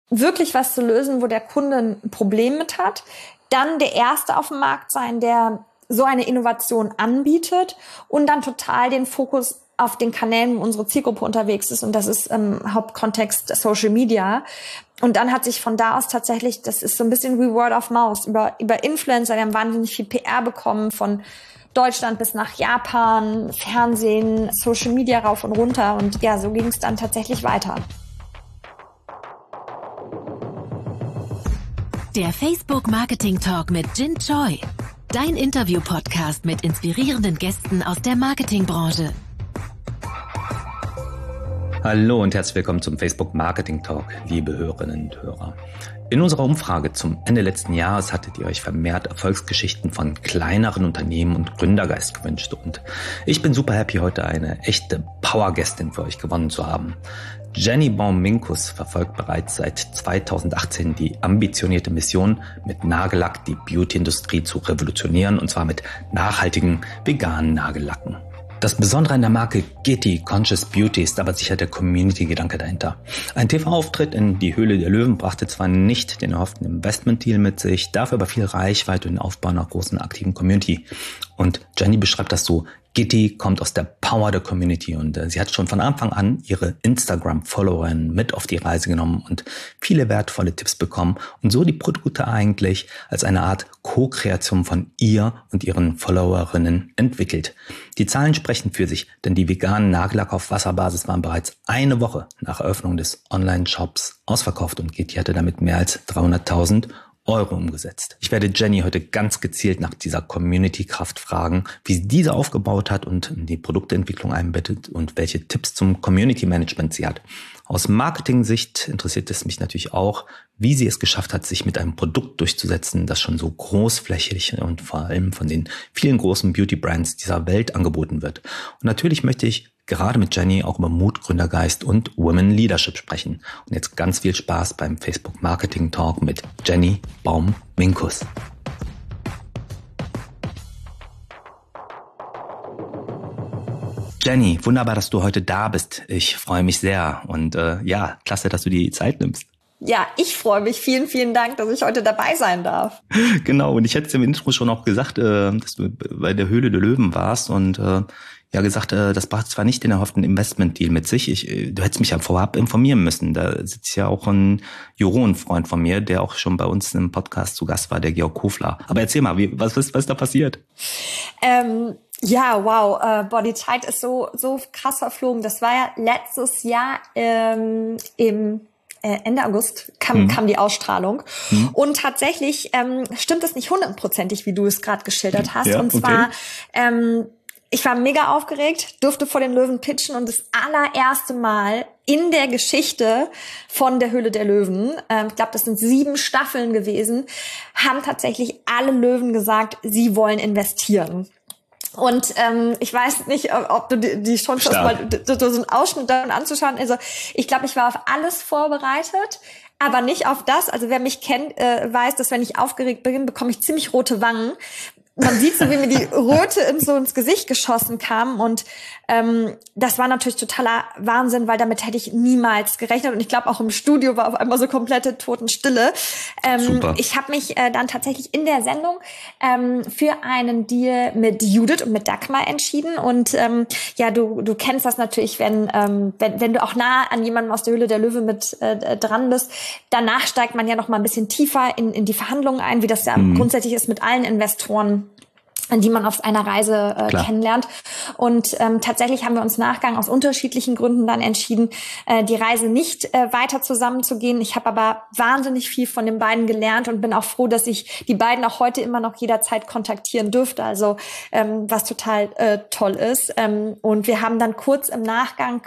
wirklich was zu lösen, wo der Kunde ein Problem mit hat. Dann der Erste auf dem Markt sein, der so eine Innovation anbietet und dann total den Fokus auf den Kanälen, wo unsere Zielgruppe unterwegs ist. Und das ist im Hauptkontext Social Media. Und dann hat sich von da aus tatsächlich, das ist so ein bisschen wie Word of Mouth, über Influencer. Wir haben wahnsinnig viel PR bekommen von Deutschland bis nach Japan, Fernsehen, Social Media rauf und runter. Und ja, so ging es dann tatsächlich weiter. Der Facebook Marketing Talk mit Jin Choi. Dein Interview-Podcast mit inspirierenden Gästen aus der Marketingbranche. Hallo und herzlich willkommen zum Facebook Marketing Talk, liebe Hörerinnen und Hörer. In unserer Umfrage zum Ende letzten Jahres hattet ihr euch vermehrt Erfolgsgeschichten von kleineren Unternehmen und Gründergeist gewünscht. Und ich bin super happy, heute eine echte Powergästin für euch gewonnen zu haben. Jenny Baum-Minkus verfolgt bereits seit 2018 die ambitionierte Mission, mit Nagellack die Beauty-Industrie zu revolutionieren, und zwar mit nachhaltigen, veganen Nagellacken. Das Besondere an der Marke Getty Conscious Beauty ist aber sicher der Community-Gedanke dahinter. Ein TV-Auftritt in Die Höhle der Löwen brachte zwar nicht den erhofften Investment-Deal mit sich, dafür aber viel Reichweite und den Aufbau einer großen aktiven Community. Und Jenny beschreibt das so: Getty kommt aus der Power der Community und sie hat schon von Anfang an ihre Instagram-Followerinnen mit auf die Reise genommen und viele wertvolle Tipps bekommen und so die Produkte eigentlich als eine Art Co-Kreation von ihr und ihren Followerinnen entwickelt. Die Zahlen sprechen für sich, denn die veganen Nagellack auf Wasserbasis waren bereits eine Woche nach Eröffnung des Online-Shops ausverkauft und Getty hatte damit mehr als 300.000 Euro umgesetzt. Ich werde Jenny heute ganz gezielt nach dieser Community-Kraft fragen, wie sie diese aufgebaut hat und in die Produktentwicklung einbettet und welche Tipps zum Community-Management sie hat. Aus Marketing-Sicht interessiert es mich natürlich auch, wie sie es geschafft hat, sich mit einem Produkt durchzusetzen, das schon so großflächig und vor allem von den vielen großen Beauty-Brands dieser Welt angeboten wird. Und natürlich möchte ich gerade mit Jenny auch über Mut, Gründergeist und Women Leadership sprechen. Und jetzt ganz viel Spaß beim Facebook Marketing Talk mit Jenny Baum-Minkus. Jenny, wunderbar, dass du heute da bist. Ich freue mich sehr und ja, klasse, dass du die Zeit nimmst. Ja, ich freue mich. Vielen, vielen Dank, dass ich heute dabei sein darf. Genau, und ich hätte es im Intro schon auch gesagt, dass du bei der Höhle der Löwen warst und ja gesagt, das brachte zwar nicht den erhofften Investment-Deal mit sich. Du hättest mich ja vorab informieren müssen. Da sitzt ja auch ein Jurorenfreund von mir, der auch schon bei uns im Podcast zu Gast war, der Georg Kofler. Aber erzähl mal, was ist da passiert? Ja, wow, die Zeit ist so krass verflogen. Das war ja letztes Jahr im Ende August kam die Ausstrahlung. Und tatsächlich stimmt es nicht 100%, wie du es gerade geschildert hast. Ja, und zwar, ich war mega aufgeregt, durfte vor den Löwen pitchen und das allererste Mal in der Geschichte von der Höhle der Löwen, ich glaube, das sind 7 Staffeln gewesen, haben tatsächlich alle Löwen gesagt, sie wollen investieren. Und ich weiß nicht, ob du die Chance hast, mal so einen Ausschnitt davon anzuschauen. Also ich glaube, ich war auf alles vorbereitet, aber nicht auf das. Also wer mich kennt, weiß, dass wenn ich aufgeregt bin, bekomme ich ziemlich rote Wangen. Man sieht so, wie mir die Röte ins Gesicht geschossen kam und das war natürlich totaler Wahnsinn, weil damit hätte ich niemals gerechnet und ich glaube auch im Studio war auf einmal so komplette Totenstille. Ich habe mich dann tatsächlich in der Sendung für einen Deal mit Judith und mit Dagmar entschieden und ja, du kennst das natürlich, wenn du auch nah an jemandem aus der Höhle der Löwe mit dran bist, danach steigt man ja noch mal ein bisschen tiefer in die Verhandlungen ein, wie das ja grundsätzlich ist mit allen Investoren, die man auf einer Reise kennenlernt. Und tatsächlich haben wir uns Nachgang aus unterschiedlichen Gründen dann entschieden, die Reise nicht weiter zusammenzugehen. Ich habe aber wahnsinnig viel von den beiden gelernt und bin auch froh, dass ich die beiden auch heute immer noch jederzeit kontaktieren dürfte. Also was total toll ist. Und wir haben dann kurz im Nachgang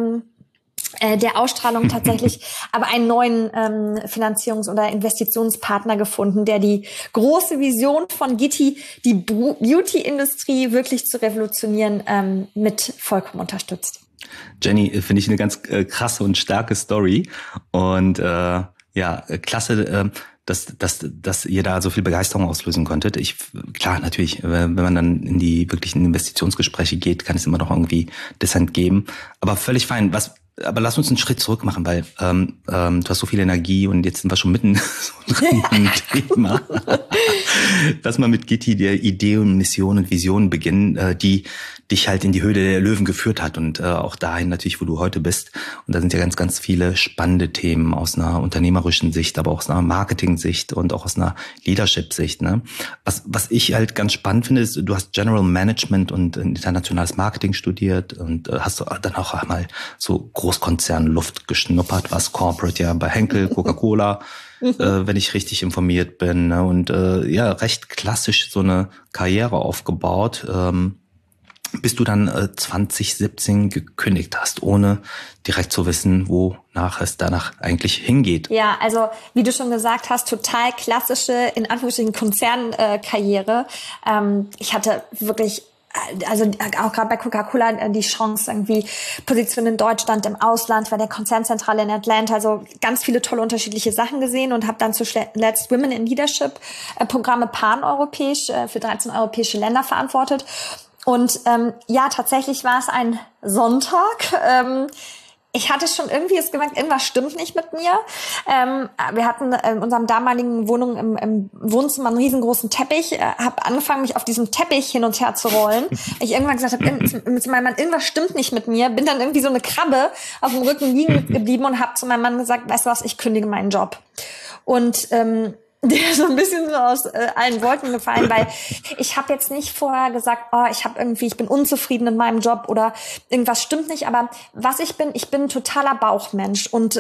der Ausstrahlung tatsächlich aber einen neuen Finanzierungs- oder Investitionspartner gefunden, der die große Vision von Getty, die Beauty-Industrie wirklich zu revolutionieren, mit vollkommen unterstützt. Jenny, finde ich eine ganz krasse und starke Story und ja, klasse, dass ihr da so viel Begeisterung auslösen konntet. Klar, natürlich, wenn man dann in die wirklichen Investitionsgespräche geht, kann es immer noch irgendwie Dissent geben. Aber völlig fein. Aber lass uns einen Schritt zurück machen, weil du hast so viel Energie und jetzt sind wir schon mitten so drin im Thema. Lass mal mit Gitti der Idee und Mission und Vision beginnen, die dich halt in die Höhle der Löwen geführt hat und auch dahin natürlich, wo du heute bist. Und da sind ja ganz, ganz viele spannende Themen aus einer unternehmerischen Sicht, aber auch aus einer Marketing-Sicht und auch aus einer Leadership-Sicht. Ne? Was ich halt ganz spannend finde, ist, du hast General Management und internationales Marketing studiert und hast dann auch einmal so Großkonzern-Luft geschnuppert, was Corporate ja bei Henkel, Coca-Cola, wenn ich richtig informiert bin. Ne? Und ja, recht klassisch so eine Karriere aufgebaut, bis du dann 2017 gekündigt hast, ohne direkt zu wissen, wonach es danach eigentlich hingeht. Ja, also wie du schon gesagt hast, total klassische, in Anführungsstrichen, Konzernkarriere. Ich hatte wirklich, also auch gerade bei Coca-Cola die Chance, irgendwie Position in Deutschland, im Ausland, bei der Konzernzentrale in Atlanta, also ganz viele tolle unterschiedliche Sachen gesehen und habe dann zuletzt Women in Leadership Programme paneuropäisch für 13 europäische Länder verantwortet. Und ja, tatsächlich war es ein Sonntag. Ich hatte schon irgendwie gemerkt, irgendwas stimmt nicht mit mir. Wir hatten in unserem damaligen Wohnung im Wohnzimmer einen riesengroßen Teppich. Habe angefangen, mich auf diesem Teppich hin und her zu rollen. Ich irgendwann gesagt habe, mit meinem Mann, irgendwas stimmt nicht mit mir. Bin dann irgendwie so eine Krabbe auf dem Rücken liegen geblieben und habe zu meinem Mann gesagt, weißt du was, ich kündige meinen Job. Und der ist so ein bisschen so aus allen Wolken gefallen, weil ich habe jetzt nicht vorher gesagt, ich bin unzufrieden in meinem Job oder irgendwas stimmt nicht, aber ich bin ein totaler Bauchmensch und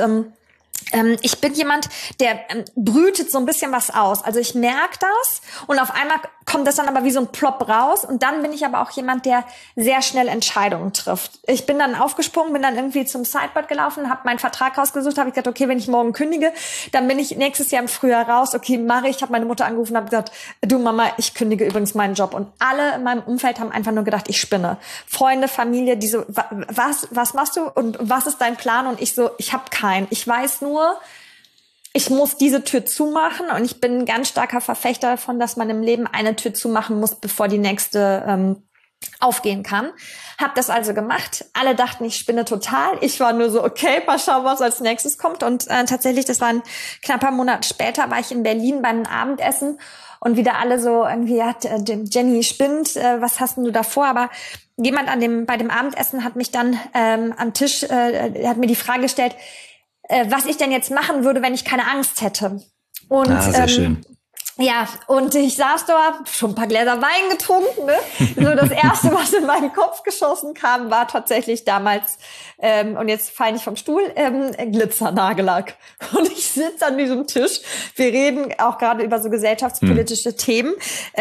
ich bin jemand, der brütet so ein bisschen was aus. Also ich merke das und auf einmal kommt das dann aber wie so ein Plop raus und dann bin ich aber auch jemand, der sehr schnell Entscheidungen trifft. Ich bin dann aufgesprungen, bin dann irgendwie zum Sideboard gelaufen, habe meinen Vertrag rausgesucht, habe ich gesagt, okay, wenn ich morgen kündige, dann bin ich nächstes Jahr im Frühjahr raus. Okay, mache ich. Ich habe meine Mutter angerufen und habe gesagt, du Mama, ich kündige übrigens meinen Job. Und alle in meinem Umfeld haben einfach nur gedacht, ich spinne. Freunde, Familie, die so, was machst du und was ist dein Plan? Und ich so, ich habe keinen. Ich weiß nur, ich muss diese Tür zumachen und ich bin ein ganz starker Verfechter davon, dass man im Leben eine Tür zumachen muss, bevor die nächste aufgehen kann. Hab das also gemacht. Alle dachten, ich spinne total. Ich war nur so, okay, mal schauen, was als nächstes kommt. Und tatsächlich, das war ein knapper Monat später, war ich in Berlin beim Abendessen und wieder alle so irgendwie, ja, Jenny spinnt, was hast denn du da vor? Aber jemand bei dem Abendessen hat mich dann am Tisch, hat mir die Frage gestellt, was ich denn jetzt machen würde, wenn ich keine Angst hätte. Und sehr schön. Ja, und ich saß da, schon ein paar Gläser Wein getrunken, ne? So das Erste, was in meinen Kopf geschossen kam, war tatsächlich damals, und jetzt falle ich vom Stuhl, Glitzernagellack. Und ich sitze an diesem Tisch, wir reden auch gerade über so gesellschaftspolitische Themen,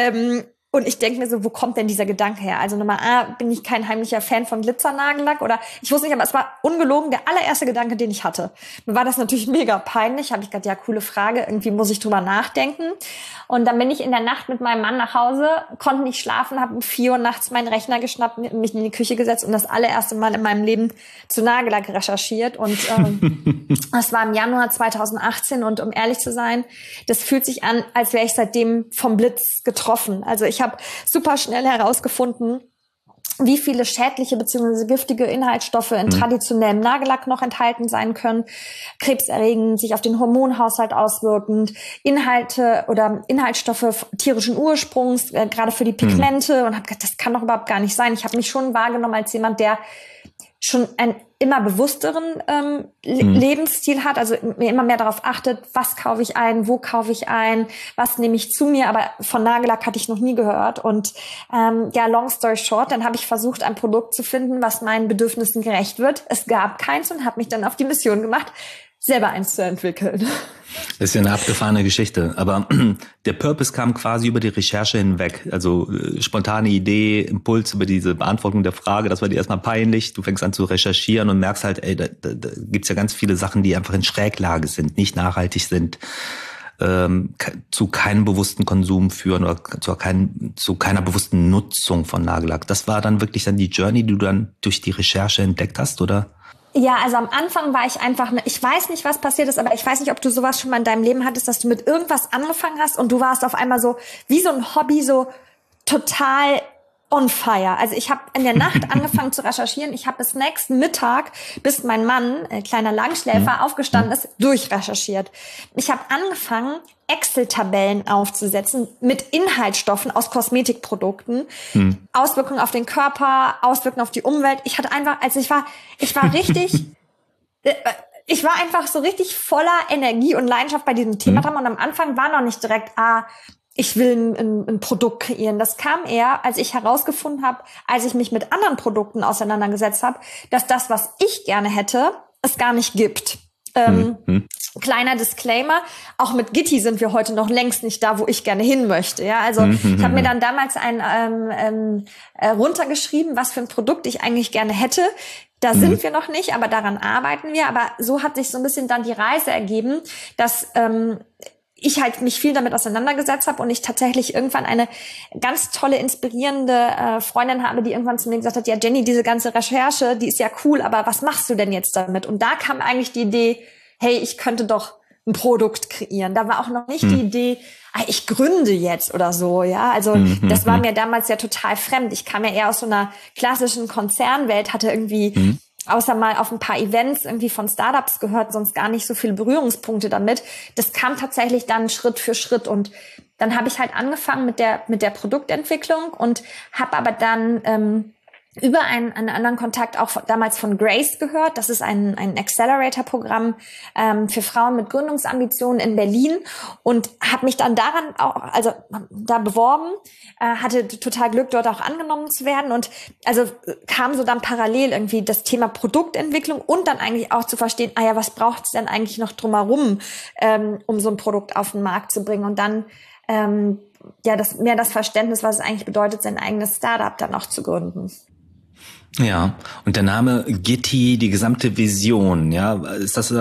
und ich denke mir so, wo kommt denn dieser Gedanke her? Also Nummer A, bin ich kein heimlicher Fan von Glitzernagellack oder ich wusste nicht, aber es war ungelogen der allererste Gedanke, den ich hatte. Mir war das natürlich mega peinlich, habe ich gedacht, ja, coole Frage, irgendwie muss ich drüber nachdenken. Und dann bin ich in der Nacht mit meinem Mann nach Hause, konnte nicht schlafen, habe um 4 Uhr nachts meinen Rechner geschnappt, mich in die Küche gesetzt und das allererste Mal in meinem Leben zu Nagellack recherchiert. Und das war im Januar 2018 und um ehrlich zu sein, das fühlt sich an, als wäre ich seitdem vom Blitz getroffen. Also ich habe super schnell herausgefunden, wie viele schädliche bzw. giftige Inhaltsstoffe in traditionellem Nagellack noch enthalten sein können, krebserregend, sich auf den Hormonhaushalt auswirkend, Inhalte oder Inhaltsstoffe tierischen Ursprungs, gerade für die Pigmente und habe gedacht, das kann doch überhaupt gar nicht sein. Ich habe mich schon wahrgenommen als jemand, der schon einen immer bewussteren Lebensstil hat, also mir immer mehr darauf achtet, was kaufe ich ein, wo kaufe ich ein, was nehme ich zu mir, aber von Nagellack hatte ich noch nie gehört und ja, long story short, dann habe ich versucht, ein Produkt zu finden, was meinen Bedürfnissen gerecht wird. Es gab keins und habe mich dann auf die Mission gemacht, selber eins zu entwickeln. Das ist ja eine abgefahrene Geschichte, aber der Purpose kam quasi über die Recherche hinweg, also spontane Idee, Impuls über diese Beantwortung der Frage, das war dir erstmal peinlich, du fängst an zu recherchieren und merkst halt, ey, da gibt's ja ganz viele Sachen, die einfach in Schräglage sind, nicht nachhaltig sind, zu keinem bewussten Konsum führen oder zu keiner bewussten Nutzung von Nagellack. Das war dann wirklich dann die Journey, die du dann durch die Recherche entdeckt hast, oder? Ja, also am Anfang war ich einfach, ich weiß nicht, was passiert ist, aber ich weiß nicht, ob du sowas schon mal in deinem Leben hattest, dass du mit irgendwas angefangen hast und du warst auf einmal so, wie so ein Hobby, so total on fire. Also ich habe in der Nacht angefangen zu recherchieren. Ich habe bis nächsten Mittag, bis mein Mann, kleiner Langschläfer, aufgestanden ist, durchrecherchiert. Ich habe angefangen, Excel-Tabellen aufzusetzen mit Inhaltsstoffen aus Kosmetikprodukten, Auswirkungen auf den Körper, Auswirkungen auf die Umwelt. Ich hatte einfach, also ich war richtig, ich war einfach so richtig voller Energie und Leidenschaft bei diesem Thema dran. Und am Anfang war noch nicht direkt, ich will ein Produkt kreieren. Das kam eher, als ich herausgefunden habe, als ich mich mit anderen Produkten auseinandergesetzt habe, dass das, was ich gerne hätte, es gar nicht gibt. Kleiner Disclaimer, auch mit Gitti sind wir heute noch längst nicht da, wo ich gerne hin möchte. Ja, also ich habe mir dann damals runtergeschrieben, was für ein Produkt ich eigentlich gerne hätte. Da sind wir noch nicht, aber daran arbeiten wir. Aber so hat sich so ein bisschen dann die Reise ergeben, dass ich halt mich viel damit auseinandergesetzt habe und ich tatsächlich irgendwann eine ganz tolle, inspirierende Freundin habe, die irgendwann zu mir gesagt hat, ja Jenny, diese ganze Recherche, die ist ja cool, aber was machst du denn jetzt damit? Und da kam eigentlich die Idee, hey, ich könnte doch ein Produkt kreieren. Da war auch noch nicht die Idee, ich gründe jetzt oder so, ja. Also das war mir damals ja total fremd. Ich kam ja eher aus so einer klassischen Konzernwelt, hatte irgendwie außer mal auf ein paar Events irgendwie von Startups gehört, sonst gar nicht so viele Berührungspunkte damit. Das kam tatsächlich dann Schritt für Schritt und dann habe ich halt angefangen mit der Produktentwicklung und habe aber dann über einen anderen Kontakt auch damals von Grace gehört. Das ist ein Accelerator-Programm für Frauen mit Gründungsambitionen in Berlin und habe mich dann daran auch, also da beworben, hatte total Glück, dort auch angenommen zu werden und also kam so dann parallel irgendwie das Thema Produktentwicklung und dann eigentlich auch zu verstehen, was braucht es denn eigentlich noch drumherum, um so ein Produkt auf den Markt zu bringen und dann das Verständnis, was es eigentlich bedeutet, sein eigenes Startup dann auch zu gründen. Ja, und der Name Gitti, die gesamte Vision, ja, ist das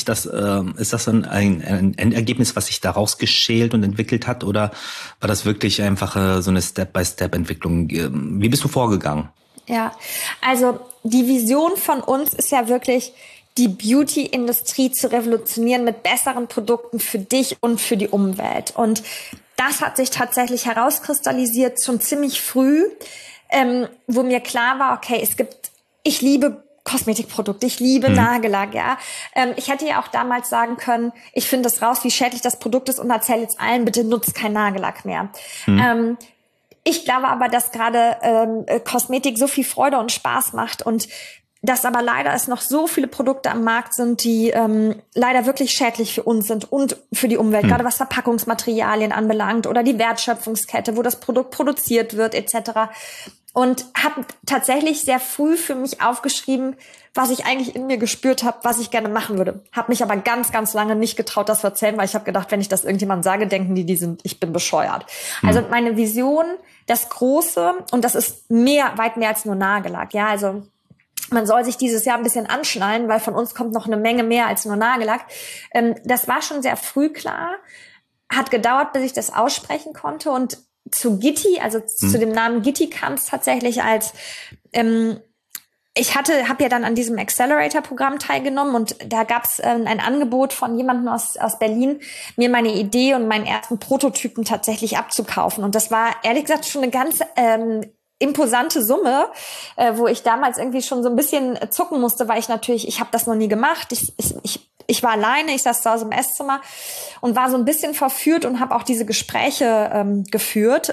dann ein Endergebnis, was sich daraus geschält und entwickelt hat, oder war das wirklich einfach so eine Step-by-Step-Entwicklung? Wie bist du vorgegangen? Ja, also die Vision von uns ist ja wirklich, die Beauty-Industrie zu revolutionieren mit besseren Produkten für dich und für die Umwelt. Und das hat sich tatsächlich herauskristallisiert schon ziemlich früh, wo mir klar war, okay, ich liebe Kosmetikprodukte, ich liebe Nagellack, ja. Ich hätte ja auch damals sagen können, ich finde das raus, wie schädlich das Produkt ist und erzähle jetzt allen, bitte nutzt kein Nagellack mehr. Ich glaube aber, dass gerade Kosmetik so viel Freude und Spaß macht und dass aber leider es noch so viele Produkte am Markt sind, die leider wirklich schädlich für uns sind und für die Umwelt, gerade was Verpackungsmaterialien anbelangt oder die Wertschöpfungskette, wo das Produkt produziert wird etc. Und habe tatsächlich sehr früh für mich aufgeschrieben, was ich eigentlich in mir gespürt habe, was ich gerne machen würde. Habe mich aber ganz, ganz lange nicht getraut, das zu erzählen, weil ich habe gedacht, wenn ich das irgendjemandem sage, denken ich bin bescheuert. Also meine Vision, das Große, und das ist weit mehr als nur Nagellack. Ja, also man soll sich dieses Jahr ein bisschen anschnallen, weil von uns kommt noch eine Menge mehr als nur Nagellack. Das war schon sehr früh klar, hat gedauert, bis ich das aussprechen konnte und zu Gitti, also zu dem Namen Gitti kam es tatsächlich als, ich habe ja dann an diesem Accelerator-Programm teilgenommen und da gab es ein Angebot von jemandem aus Berlin, mir meine Idee und meinen ersten Prototypen tatsächlich abzukaufen. Und das war ehrlich gesagt schon eine ganz imposante Summe, wo ich damals irgendwie schon so ein bisschen zucken musste, weil ich habe das noch nie gemacht. Ich war alleine, ich saß zu Hause im Esszimmer und war so ein bisschen verführt und habe auch diese Gespräche geführt.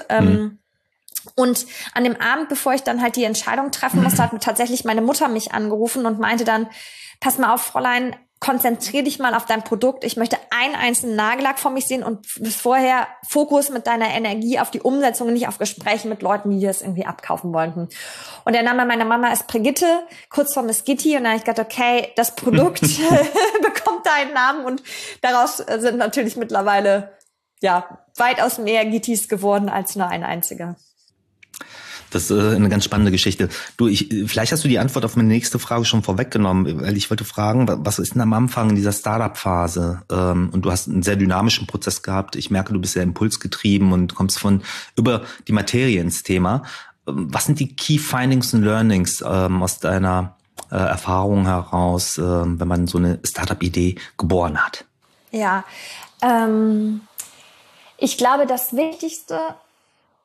Und an dem Abend, bevor ich dann halt die Entscheidung treffen musste, hat tatsächlich meine Mutter mich angerufen und meinte dann, pass mal auf, Fräulein, konzentrier dich mal auf dein Produkt. Ich möchte einen einzelnen Nagellack vor mich sehen und bis vorher Fokus mit deiner Energie auf die Umsetzung, nicht auf Gespräche mit Leuten, die das irgendwie abkaufen wollten. Und der Name meiner Mama ist Brigitte, Kurzform ist Gitti. Und dann habe ich gedacht, okay, das Produkt bekommt da einen Namen und daraus sind natürlich mittlerweile weitaus mehr Gittis geworden als nur ein einziger. Das ist eine ganz spannende Geschichte. Vielleicht hast du die Antwort auf meine nächste Frage schon vorweggenommen, weil ich wollte fragen, was ist denn am Anfang in dieser Startup-Phase? Und du hast einen sehr dynamischen Prozess gehabt. Ich merke, du bist sehr impulsgetrieben und kommst über die Materie ins Thema. Was sind die Key Findings und Learnings aus deiner Erfahrung heraus, wenn man so eine Startup-Idee geboren hat? Ja, ich glaube, das Wichtigste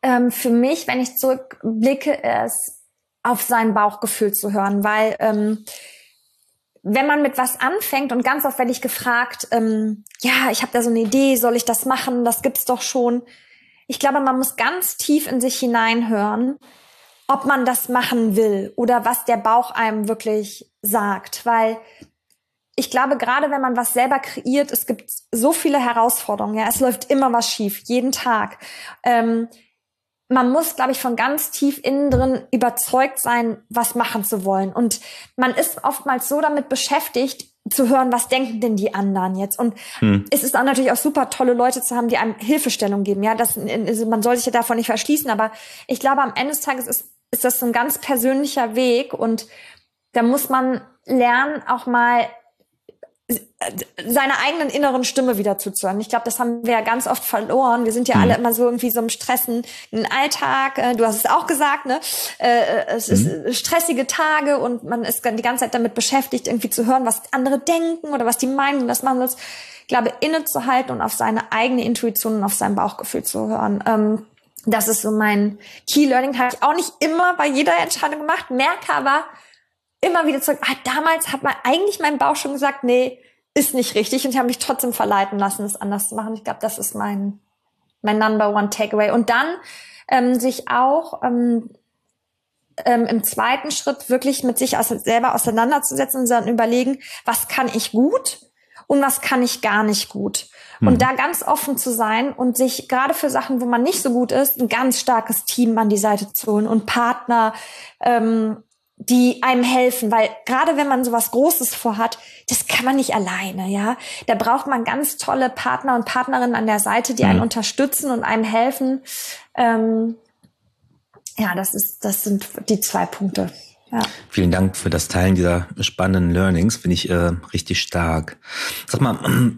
für mich, wenn ich zurückblicke, ist auf sein Bauchgefühl zu hören, weil wenn man mit was anfängt und ganz oft werde ich gefragt, ja, ich habe da so eine Idee, soll ich das machen? Das gibt's doch schon. Ich glaube, man muss ganz tief in sich hineinhören, ob man das machen will oder was der Bauch einem wirklich sagt, weil ich glaube, gerade wenn man was selber kreiert, es gibt so viele Herausforderungen, ja, es läuft immer was schief, jeden Tag. Man muss, glaube ich, von ganz tief innen drin überzeugt sein, was machen zu wollen. Und man ist oftmals so damit beschäftigt, zu hören, was denken denn die anderen jetzt. Und es ist dann natürlich auch super, tolle Leute zu haben, die einem Hilfestellung geben. Ja, man soll sich ja davon nicht verschließen. Aber ich glaube, am Ende des Tages ist das so ein ganz persönlicher Weg. Und da muss man lernen, auch mal seiner eigenen inneren Stimme wieder zuzuhören. Ich glaube, das haben wir ja ganz oft verloren. Wir sind ja alle immer so irgendwie so im stressenden Alltag. Du hast es auch gesagt, ne? Es ist stressige Tage und man ist die ganze Zeit damit beschäftigt, irgendwie zu hören, was andere denken oder was die meinen, was man muss. Ich glaube, innezuhalten und auf seine eigene Intuition und auf sein Bauchgefühl zu hören. Das ist so mein Key Learning. Habe ich auch nicht immer bei jeder Entscheidung gemacht, merke aber immer wieder zurück, damals hat eigentlich mein Bauch schon gesagt, nee, ist nicht richtig. Und ich habe mich trotzdem verleiten lassen, es anders zu machen. Ich glaube, das ist mein Number One Takeaway. Und dann sich auch im zweiten Schritt wirklich mit sich selber auseinanderzusetzen und dann überlegen, was kann ich gut und was kann ich gar nicht gut. Und da ganz offen zu sein und sich gerade für Sachen, wo man nicht so gut ist, ein ganz starkes Team an die Seite zu holen und Partner, die einem helfen, weil gerade wenn man sowas Großes vorhat, das kann man nicht alleine, ja. Da braucht man ganz tolle Partner und Partnerinnen an der Seite, die einen unterstützen und einem helfen. Ja, das sind die 2 Punkte. Ja. Vielen Dank für das Teilen dieser spannenden Learnings, finde ich richtig stark. Sag mal,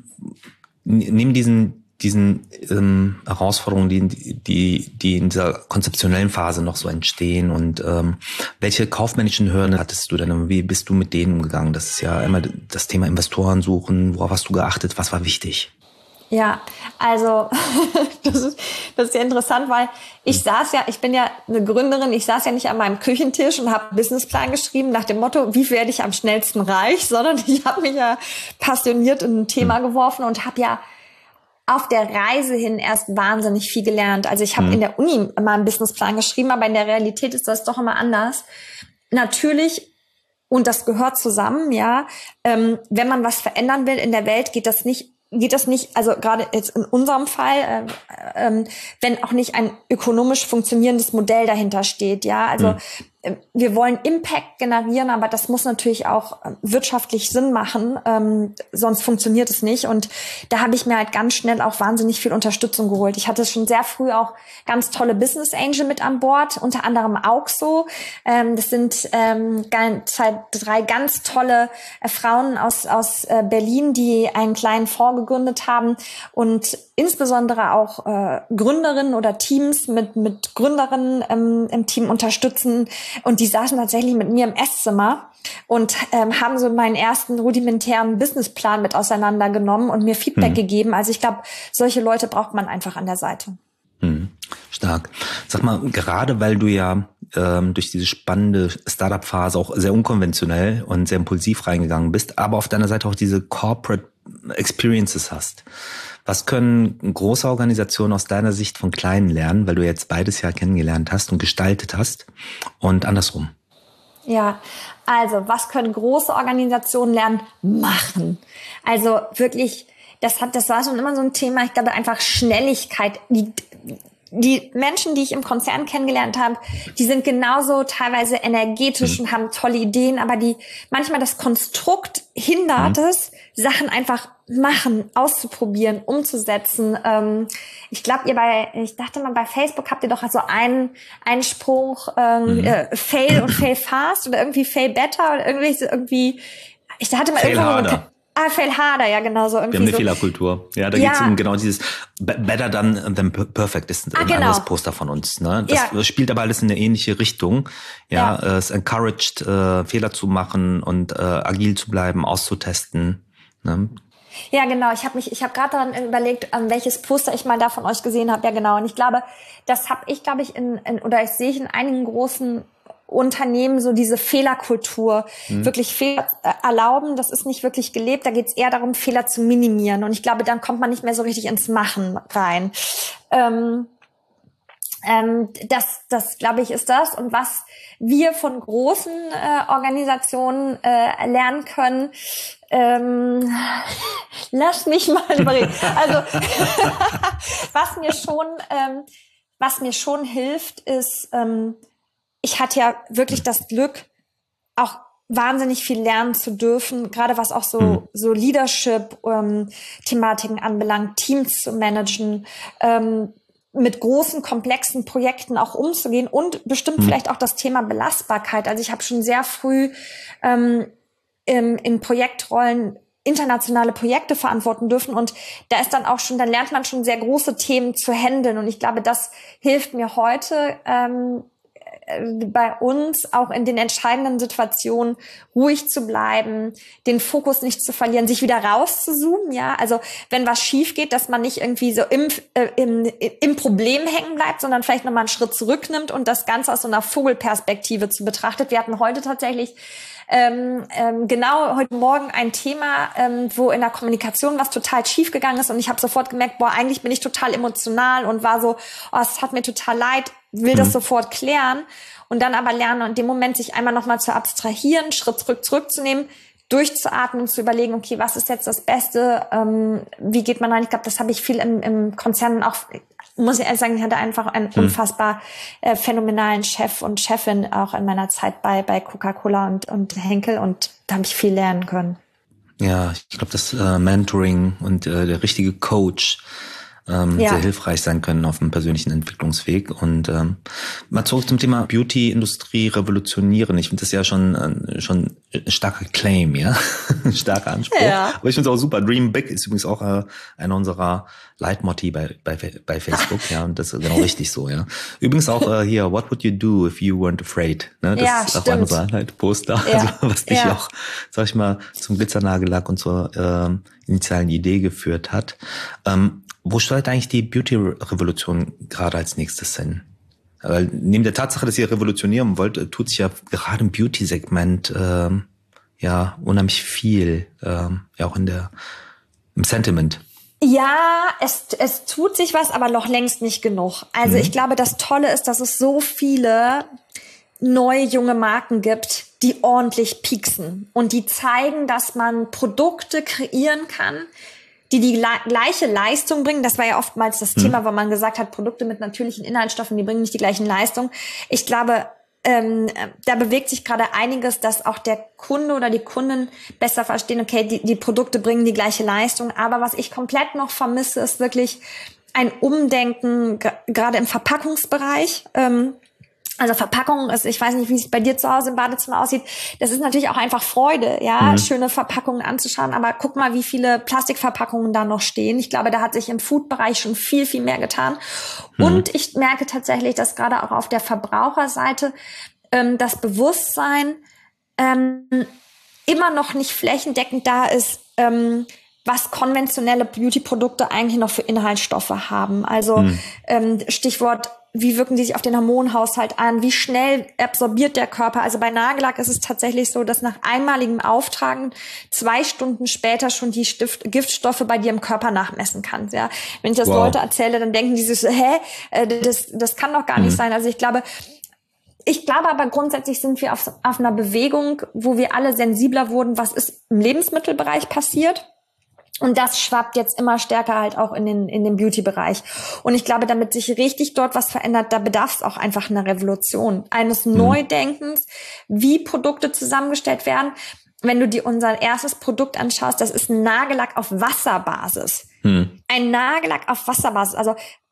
neben diesen Herausforderungen, die in dieser konzeptionellen Phase noch so entstehen und welche kaufmännischen Hürden hattest du denn und wie bist du mit denen umgegangen? Das ist ja immer das Thema Investoren suchen. Worauf hast du geachtet? Was war wichtig? Ja, also das ist ja interessant, weil ich bin ja eine Gründerin, ich saß ja nicht an meinem Küchentisch und habe einen Businessplan geschrieben nach dem Motto, wie werde ich am schnellsten reich, sondern ich habe mich ja passioniert in ein Thema geworfen und habe ja auf der Reise hin erst wahnsinnig viel gelernt. Also ich habe in der Uni mal einen Businessplan geschrieben, aber in der Realität ist das doch immer anders. Natürlich, und das gehört zusammen, ja, wenn man was verändern will in der Welt, geht das nicht, also gerade jetzt in unserem Fall, wenn auch nicht ein ökonomisch funktionierendes Modell dahinter steht, ja, also wir wollen Impact generieren, aber das muss natürlich auch wirtschaftlich Sinn machen, sonst funktioniert es nicht. Und da habe ich mir halt ganz schnell auch wahnsinnig viel Unterstützung geholt. Ich hatte schon sehr früh auch ganz tolle Business Angel mit an Bord, unter anderem auch so. Das sind 3 ganz tolle Frauen aus Berlin, die einen kleinen Fonds gegründet haben und insbesondere auch Gründerinnen oder Teams mit Gründerinnen im Team unterstützen. Und die saßen tatsächlich mit mir im Esszimmer und haben so meinen ersten rudimentären Businessplan mit auseinandergenommen und mir Feedback gegeben. Also ich glaube, solche Leute braucht man einfach an der Seite. Stark. Sag mal, gerade weil du ja durch diese spannende Startup-Phase auch sehr unkonventionell und sehr impulsiv reingegangen bist, aber auf deiner Seite auch diese Corporate Experiences hast. Was können große Organisationen aus deiner Sicht von kleinen lernen, weil du jetzt beides ja kennengelernt hast und gestaltet hast und andersrum? Ja, also was können große Organisationen lernen? Machen. Also wirklich, das war schon immer so ein Thema. Ich glaube einfach Schnelligkeit. Die Menschen, die ich im Konzern kennengelernt habe, die sind genauso teilweise energetisch und haben tolle Ideen, aber manchmal das Konstrukt hindert es, Sachen einfach machen, auszuprobieren, umzusetzen. Ich glaube, ich dachte mal, bei Facebook habt ihr doch also einen Spruch, fail und fail fast oder irgendwie fail better oder irgendwie, ich hatte mal irgendwo fail harder, ja, genau so. Wir haben eine Fehlerkultur. Ja, da geht's um genau dieses better than perfect ist ein anderes Poster von uns. Ne? Das spielt aber alles in eine ähnliche Richtung. Ja, es encouraged, Fehler zu machen und agil zu bleiben, auszutesten. Ne? Ja, genau. Ich habe gerade daran überlegt, welches Poster ich mal da von euch gesehen habe. Ja, genau. Und ich glaube, das habe ich, oder ich sehe in einigen großen Unternehmen so diese Fehlerkultur, wirklich Fehler erlauben, das ist nicht wirklich gelebt, da geht es eher darum, Fehler zu minimieren. Und ich glaube, dann kommt man nicht mehr so richtig ins Machen rein. Das glaube ich, ist das. Und was wir von großen Organisationen lernen können, lass mich mal überreden. Also was mir schon hilft, ist, ich hatte ja wirklich das Glück, auch wahnsinnig viel lernen zu dürfen, gerade was auch so Leadership-Thematiken anbelangt, Teams zu managen, mit großen, komplexen Projekten auch umzugehen und bestimmt vielleicht auch das Thema Belastbarkeit. Also ich habe schon sehr früh in Projektrollen internationale Projekte verantworten dürfen und da ist dann lernt man schon sehr große Themen zu handeln und ich glaube, das hilft mir heute bei uns auch in den entscheidenden Situationen ruhig zu bleiben, den Fokus nicht zu verlieren, sich wieder rauszuzoomen, ja. Also wenn was schief geht, dass man nicht irgendwie so im Problem hängen bleibt, sondern vielleicht nochmal einen Schritt zurücknimmt und das Ganze aus so einer Vogelperspektive zu betrachtet. Wir hatten heute tatsächlich genau heute Morgen ein Thema, wo in der Kommunikation was total schief gegangen ist und ich habe sofort gemerkt, eigentlich bin ich total emotional und war so, es hat mir total leid, will das sofort klären und dann aber lernen, in dem Moment sich einmal nochmal zu abstrahieren, Schritt zurückzunehmen, durchzuatmen und zu überlegen, okay, was ist jetzt das Beste, wie geht man rein? Ich glaube, das habe ich viel im Konzern auch, muss ich ehrlich sagen, ich hatte einfach einen unfassbar phänomenalen Chef und Chefin auch in meiner Zeit bei Coca-Cola und Henkel und da habe ich viel lernen können. Ja, ich glaube, das Mentoring und der richtige Coach sehr hilfreich sein können auf dem persönlichen Entwicklungsweg. Und mal zurück zum Thema Beauty-Industrie revolutionieren. Ich finde das ja schon ein starker Claim, ja, ein starker Anspruch. Ja. Aber ich finde es auch super. Dream Big ist übrigens auch einer unserer Leitmotti bei Facebook, ja, und das ist genau richtig so, ja. Übrigens auch hier, what would you do if you weren't afraid? Ne? Das ist auch unser Poster, also, was dich auch, sag ich mal, zum Glitzernagellack und zur initialen Idee geführt hat. Wo steuert eigentlich die Beauty-Revolution gerade als nächstes hin? Weil neben der Tatsache, dass ihr revolutionieren wollt, tut sich ja gerade im Beauty-Segment unheimlich viel, auch im Sentiment. Ja, es tut sich was, aber noch längst nicht genug. Also ich glaube, das Tolle ist, dass es so viele neue junge Marken gibt, die ordentlich pieksen und die zeigen, dass man Produkte kreieren kann, die gleiche Leistung bringen. Das war ja oftmals das Thema, wo man gesagt hat, Produkte mit natürlichen Inhaltsstoffen, die bringen nicht die gleichen Leistungen. Ich glaube, da bewegt sich gerade einiges, dass auch der Kunde oder die Kunden besser verstehen, okay, die Produkte bringen die gleiche Leistung. Aber was ich komplett noch vermisse, ist wirklich ein Umdenken, gerade im Verpackungsbereich. Also Verpackung ist, ich weiß nicht, wie es bei dir zu Hause im Badezimmer aussieht. Das ist natürlich auch einfach Freude, ja, schöne Verpackungen anzuschauen. Aber guck mal, wie viele Plastikverpackungen da noch stehen. Ich glaube, da hat sich im Food-Bereich schon viel, viel mehr getan. Und ich merke tatsächlich, dass gerade auch auf der Verbraucherseite das Bewusstsein immer noch nicht flächendeckend da ist, was konventionelle Beauty-Produkte eigentlich noch für Inhaltsstoffe haben. Also Stichwort, wie wirken die sich auf den Hormonhaushalt an? Wie schnell absorbiert der Körper? Also bei Nagellack ist es tatsächlich so, dass nach einmaligem Auftragen 2 Stunden später schon die Giftstoffe bei dir im Körper nachmessen kannst. Ja, wenn ich das Leute erzähle, dann denken die so, das kann doch gar nicht sein. Also ich glaube aber grundsätzlich sind wir auf einer Bewegung, wo wir alle sensibler wurden, was ist im Lebensmittelbereich passiert. Und das schwappt jetzt immer stärker halt auch in den Beauty-Bereich. Und ich glaube, damit sich richtig dort was verändert, da bedarf es auch einfach einer Revolution, eines Neudenkens, wie Produkte zusammengestellt werden. Wenn du dir unser erstes Produkt anschaust, das ist ein Nagellack auf Wasserbasis. Ein Nagellack auf Wasserbasis. Also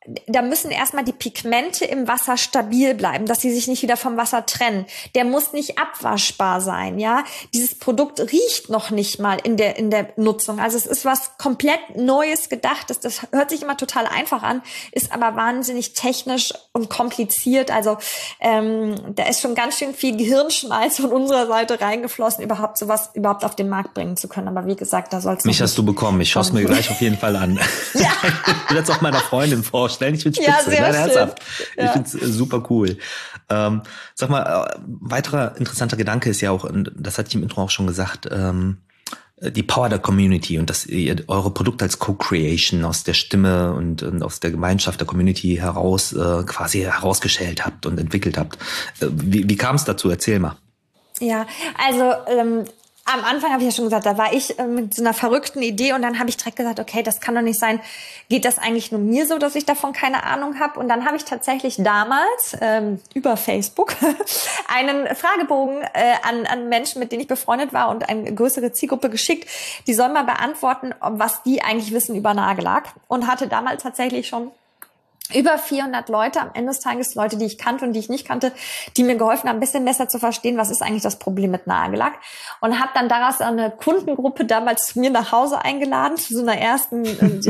da müssen erstmal die Pigmente im Wasser stabil bleiben, dass sie sich nicht wieder vom Wasser trennen. Der muss nicht abwaschbar sein, ja. Dieses Produkt riecht noch nicht mal in der Nutzung. Also es ist was komplett Neues Gedachtes. Das hört sich immer total einfach an, ist aber wahnsinnig technisch und kompliziert. Also da ist schon ganz schön viel Gehirnschmalz von unserer Seite reingeflossen, sowas überhaupt auf den Markt bringen zu können. Aber wie gesagt, da soll's Mich hast du bekommen. Ich schaue es mir gleich auf jeden Fall an. Ja. Ich will jetzt auch meiner Freundin vorstellen. Ich finde es spitze. Ja, sehr schön. Ich finde es super cool. Sag mal, weiterer interessanter Gedanke ist ja auch, und das hatte ich im Intro auch schon gesagt, die Power der Community und dass ihr eure Produkte als Co-Creation aus der Stimme und aus der Gemeinschaft der Community heraus quasi herausgeschält habt und entwickelt habt. Wie kam es dazu? Erzähl mal. Ja, also am Anfang habe ich ja schon gesagt, da war ich mit so einer verrückten Idee und dann habe ich direkt gesagt, okay, das kann doch nicht sein. Geht das eigentlich nur mir so, dass ich davon keine Ahnung habe? Und dann habe ich tatsächlich damals über Facebook einen Fragebogen an Menschen, mit denen ich befreundet war und eine größere Zielgruppe geschickt. Die sollen mal beantworten, was die eigentlich wissen über Nagellack. Und hatte damals tatsächlich schon über 400 Leute, am Ende des Tages Leute, die ich kannte und die ich nicht kannte, die mir geholfen haben, ein bisschen besser zu verstehen, was ist eigentlich das Problem mit Nagellack. Und habe dann daraus eine Kundengruppe damals zu mir nach Hause eingeladen, zu so einer ersten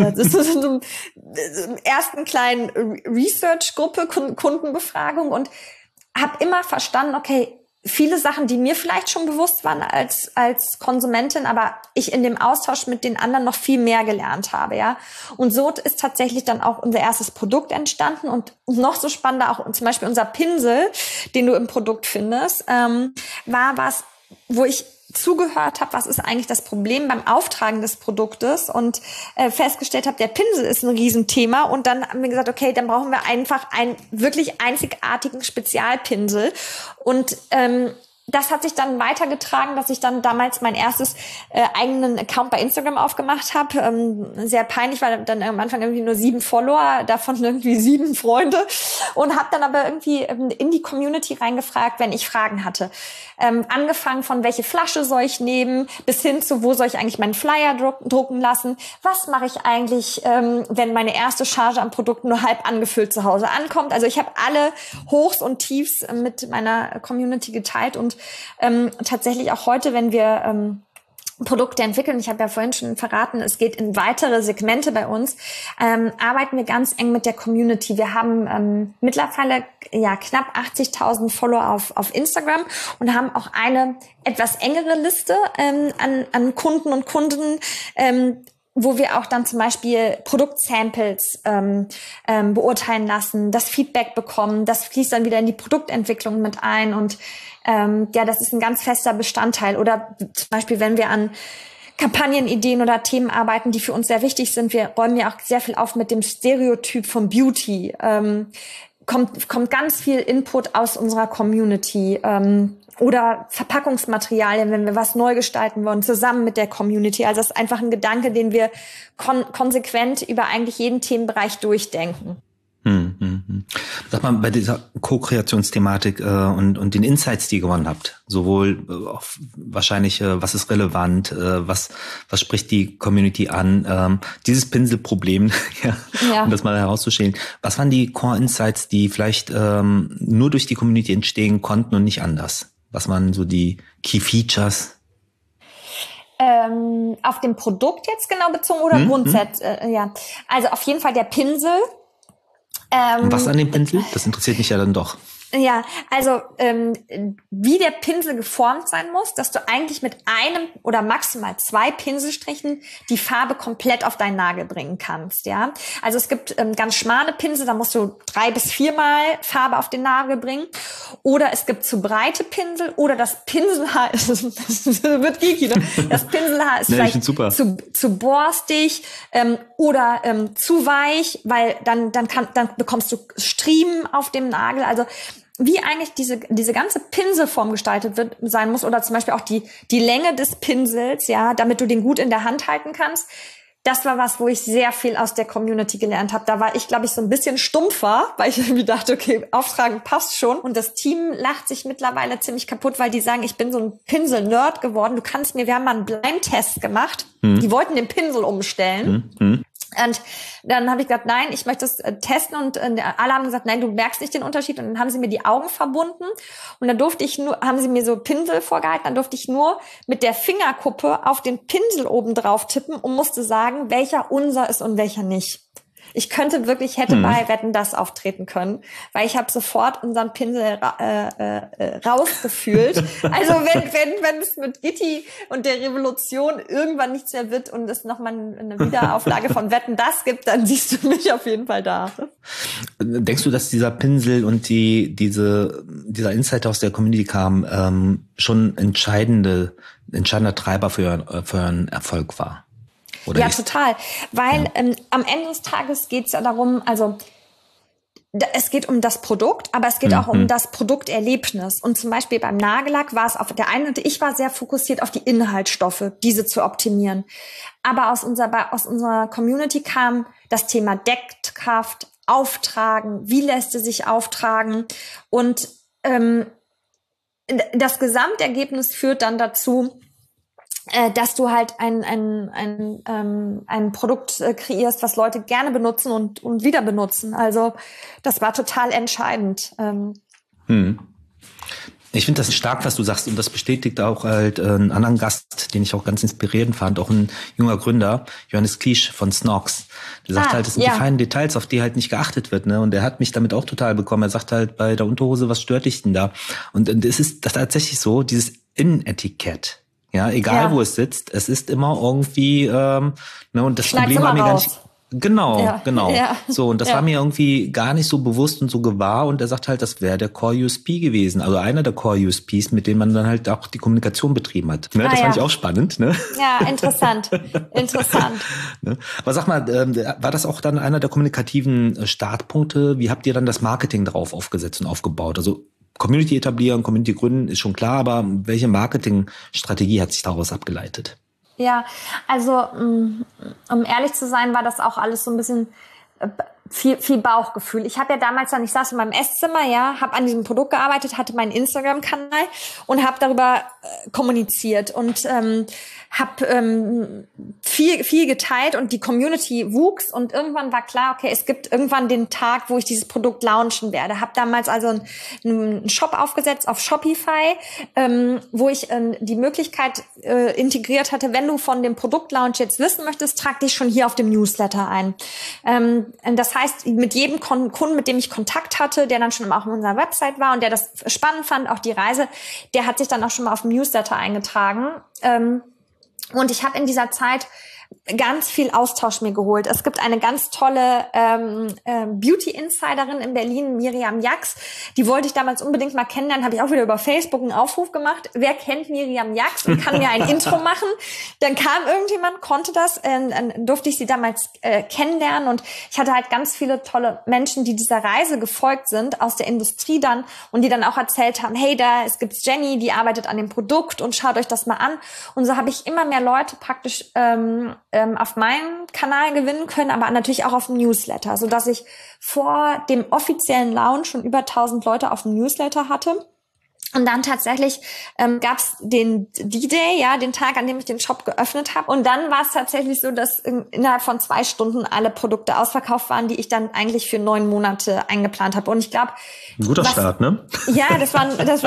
kleinen Research-Gruppe, Kundenbefragung und habe immer verstanden, okay, viele Sachen, die mir vielleicht schon bewusst waren als Konsumentin, aber ich in dem Austausch mit den anderen noch viel mehr gelernt habe, ja. Und so ist tatsächlich dann auch unser erstes Produkt entstanden und noch so spannender auch zum Beispiel unser Pinsel, den du im Produkt findest, war was, wo ich zugehört habe, was ist eigentlich das Problem beim Auftragen des Produktes und festgestellt habe, der Pinsel ist ein Riesenthema und dann haben wir gesagt, okay, dann brauchen wir einfach einen wirklich einzigartigen Spezialpinsel und das hat sich dann weitergetragen, dass ich dann damals mein erstes eigenen Account bei Instagram aufgemacht habe. Sehr peinlich, weil dann am Anfang irgendwie nur 7 Follower, davon irgendwie 7 Freunde. Und habe dann aber irgendwie in die Community reingefragt, wenn ich Fragen hatte. Angefangen von, welche Flasche soll ich nehmen, bis hin zu, wo soll ich eigentlich meinen Flyer drucken lassen. Was mache ich eigentlich, wenn meine erste Charge am Produkt nur halb angefüllt zu Hause ankommt. Also ich habe alle Hochs und Tiefs mit meiner Community geteilt und tatsächlich auch heute, wenn wir Produkte entwickeln, ich habe ja vorhin schon verraten, es geht in weitere Segmente bei uns, arbeiten wir ganz eng mit der Community. Wir haben mittlerweile knapp 80.000 Follower auf Instagram und haben auch eine etwas engere Liste an Kunden und Kunden, wo wir auch dann zum Beispiel Produktsamples beurteilen lassen, das Feedback bekommen, das fließt dann wieder in die Produktentwicklung mit ein und das ist ein ganz fester Bestandteil. Oder zum Beispiel, wenn wir an Kampagnenideen oder Themen arbeiten, die für uns sehr wichtig sind, wir räumen ja auch sehr viel auf mit dem Stereotyp von Beauty. Kommt ganz viel Input aus unserer Community. Oder Verpackungsmaterialien, wenn wir was neu gestalten wollen, zusammen mit der Community. Also das ist einfach ein Gedanke, den wir konsequent über eigentlich jeden Themenbereich durchdenken. Sag mal, bei dieser Co-Kreationsthematik und den Insights, die ihr gewonnen habt, sowohl wahrscheinlich, was ist relevant, was spricht die Community an, dieses Pinselproblem, um das mal herauszustellen. Was waren die Core-Insights, die vielleicht nur durch die Community entstehen konnten und nicht anders? Was waren so die Key Features? Auf dem Produkt jetzt genau bezogen oder grundsätzlich? Ja, also auf jeden Fall der Pinsel. Was an dem Pinsel? Das interessiert mich ja dann doch. Ja, also wie der Pinsel geformt sein muss, dass du eigentlich mit einem oder maximal 2 Pinselstrichen die Farbe komplett auf deinen Nagel bringen kannst. Ja, also es gibt ganz schmale Pinsel, da musst du 3 bis 4 Mal Farbe auf den Nagel bringen. Oder es gibt zu breite Pinsel oder das Pinselhaar, das wird geeky, ne? Das Pinselhaar ist vielleicht zu borstig oder zu weich, weil dann bekommst du Striemen auf dem Nagel. Also wie eigentlich diese ganze Pinselform gestaltet sein muss oder zum Beispiel auch die Länge des Pinsels, ja, damit du den gut in der Hand halten kannst. Das war was, wo ich sehr viel aus der Community gelernt habe. Da war ich, glaube ich, so ein bisschen stumpfer, weil ich irgendwie dachte, okay, Auftragen passt schon. Und das Team lacht sich mittlerweile ziemlich kaputt, weil die sagen, ich bin so ein Pinsel-Nerd geworden. Wir haben mal einen Blindtest gemacht. Die wollten den Pinsel umstellen. Und dann habe ich gesagt, nein, ich möchte es testen und alle haben gesagt, nein, du merkst nicht den Unterschied. Und dann haben sie mir die Augen verbunden und dann haben sie mir so Pinsel vorgehalten, dann durfte ich nur mit der Fingerkuppe auf den Pinsel oben drauf tippen und musste sagen, welcher unser ist und welcher nicht. Ich hätte bei Wetten, das auftreten können, weil ich habe sofort unseren Pinsel rausgefühlt. Also wenn es mit Gitti und der Revolution irgendwann nichts mehr wird und es nochmal eine Wiederauflage von Wetten, das gibt, dann siehst du mich auf jeden Fall da. Denkst du, dass dieser Pinsel und dieser Insight aus der Community kam, schon entscheidender Treiber für euren Erfolg war? Oder ja, total. Weil am Ende des Tages geht es ja darum, also es geht um das Produkt, aber es geht auch um das Produkterlebnis. Und zum Beispiel beim Nagellack war es auf der einen Seite, ich war sehr fokussiert auf die Inhaltsstoffe, diese zu optimieren. Aber aus unserer Community kam das Thema Deckkraft, Auftragen, wie lässt es sich auftragen. Und das Gesamtergebnis führt dann dazu, dass du halt ein Produkt kreierst, was Leute gerne benutzen und wieder benutzen. Also das war total entscheidend. Ich finde das stark, was du sagst, und das bestätigt auch halt einen anderen Gast, den ich auch ganz inspirierend fand, auch ein junger Gründer, Johannes Kliesch von Snox. Der sagt halt, das sind die feinen Details, auf die halt nicht geachtet wird, ne? Und der hat mich damit auch total bekommen. Er sagt halt, bei der Unterhose, was stört dich denn da? Und es ist das tatsächlich so, dieses Innenetikett. Ja, egal wo es sitzt, es ist immer irgendwie, ne, und das Problem war mir gar nicht. Genau. Ja. So, und das war mir irgendwie gar nicht so bewusst und so gewahr. Und er sagt halt, das wäre der Core USP gewesen. Also einer der Core USPs, mit denen man dann halt auch die Kommunikation betrieben hat. Ne, das fand ich auch spannend, ne? Ja, interessant. Ne? Aber sag mal, war das auch dann einer der kommunikativen Startpunkte? Wie habt ihr dann das Marketing drauf aufgesetzt und aufgebaut? Also Community etablieren, Community gründen ist schon klar, aber welche Marketingstrategie hat sich daraus abgeleitet? Ja, also um ehrlich zu sein, war das auch alles so ein bisschen viel Bauchgefühl. Ich habe ja damals ich saß in meinem Esszimmer, habe an diesem Produkt gearbeitet, hatte meinen Instagram-Kanal und habe darüber kommuniziert und habe viel geteilt und die Community wuchs und irgendwann war klar, okay, es gibt irgendwann den Tag, wo ich dieses Produkt launchen werde. Habe damals also einen Shop aufgesetzt auf Shopify, wo ich die Möglichkeit integriert hatte, wenn du von dem Produktlaunch jetzt wissen möchtest, trag dich schon hier auf dem Newsletter ein. Das heißt, mit jedem Kunden, mit dem ich Kontakt hatte, der dann schon auch auf unserer Website war und der das spannend fand, auch die Reise, der hat sich dann auch schon mal auf dem Newsletter eingetragen. Und ich habe in dieser Zeit ganz viel Austausch mir geholt. Es gibt eine ganz tolle Beauty-Insiderin in Berlin, Miriam Jax. Die wollte ich damals unbedingt mal kennenlernen. Habe ich auch wieder über Facebook einen Aufruf gemacht. Wer kennt Miriam Jax und kann mir ein Intro machen? Dann kam irgendjemand, konnte das. Dann durfte ich sie damals kennenlernen. Und ich hatte halt ganz viele tolle Menschen, die dieser Reise gefolgt sind, aus der Industrie dann. Und die dann auch erzählt haben, hey, es gibt Jenny, die arbeitet an dem Produkt und schaut euch das mal an. Und so habe ich immer mehr Leute praktisch auf meinem Kanal gewinnen können, aber natürlich auch auf dem Newsletter, so dass ich vor dem offiziellen Launch schon über 1000 Leute auf dem Newsletter hatte. Und dann tatsächlich gab's den D-Day, den Tag, an dem ich den Shop geöffnet habe. Und dann war es tatsächlich so, dass innerhalb von 2 Stunden alle Produkte ausverkauft waren, die ich dann eigentlich für 9 Monate eingeplant habe. Und ich glaube, ein guter Start, ne? Ja, das war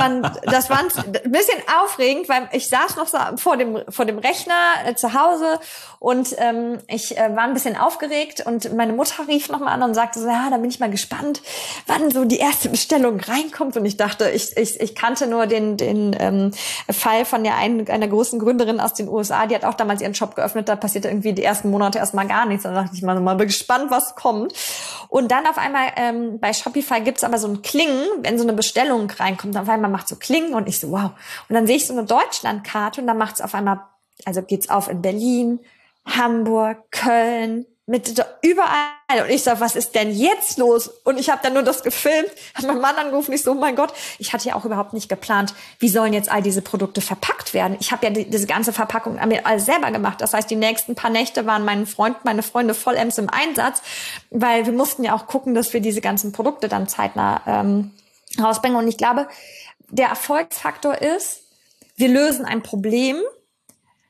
ein bisschen aufregend, weil ich saß noch so vor dem Rechner zu Hause und ich war ein bisschen aufgeregt und meine Mutter rief nochmal an und sagte so, da bin ich mal gespannt, wann so die erste Bestellung reinkommt. Und ich dachte, ich kannte nur den Fall von einer großen Gründerin aus den USA, die hat auch damals ihren Shop geöffnet, da passierte irgendwie die ersten Monate erstmal gar nichts. Dann dachte ich mal gespannt, was kommt. Und dann auf einmal bei Shopify gibt's aber so ein Klingen, wenn so eine Bestellung reinkommt, auf einmal macht so Klingen und ich so, wow. Und dann sehe ich so eine Deutschlandkarte und dann macht's auf einmal, also geht's auf in Berlin, Hamburg, Köln, überall. Und ich so, was ist denn jetzt los? Und ich habe dann nur das gefilmt, habe meinen Mann angerufen, ich so, oh mein Gott, ich hatte ja auch überhaupt nicht geplant, wie sollen jetzt all diese Produkte verpackt werden? Ich habe ja diese ganze Verpackung alles selber gemacht. Das heißt, die nächsten paar Nächte waren meine Freunde vollends im Einsatz, weil wir mussten ja auch gucken, dass wir diese ganzen Produkte dann zeitnah rausbringen. Und ich glaube, der Erfolgsfaktor ist, wir lösen ein Problem,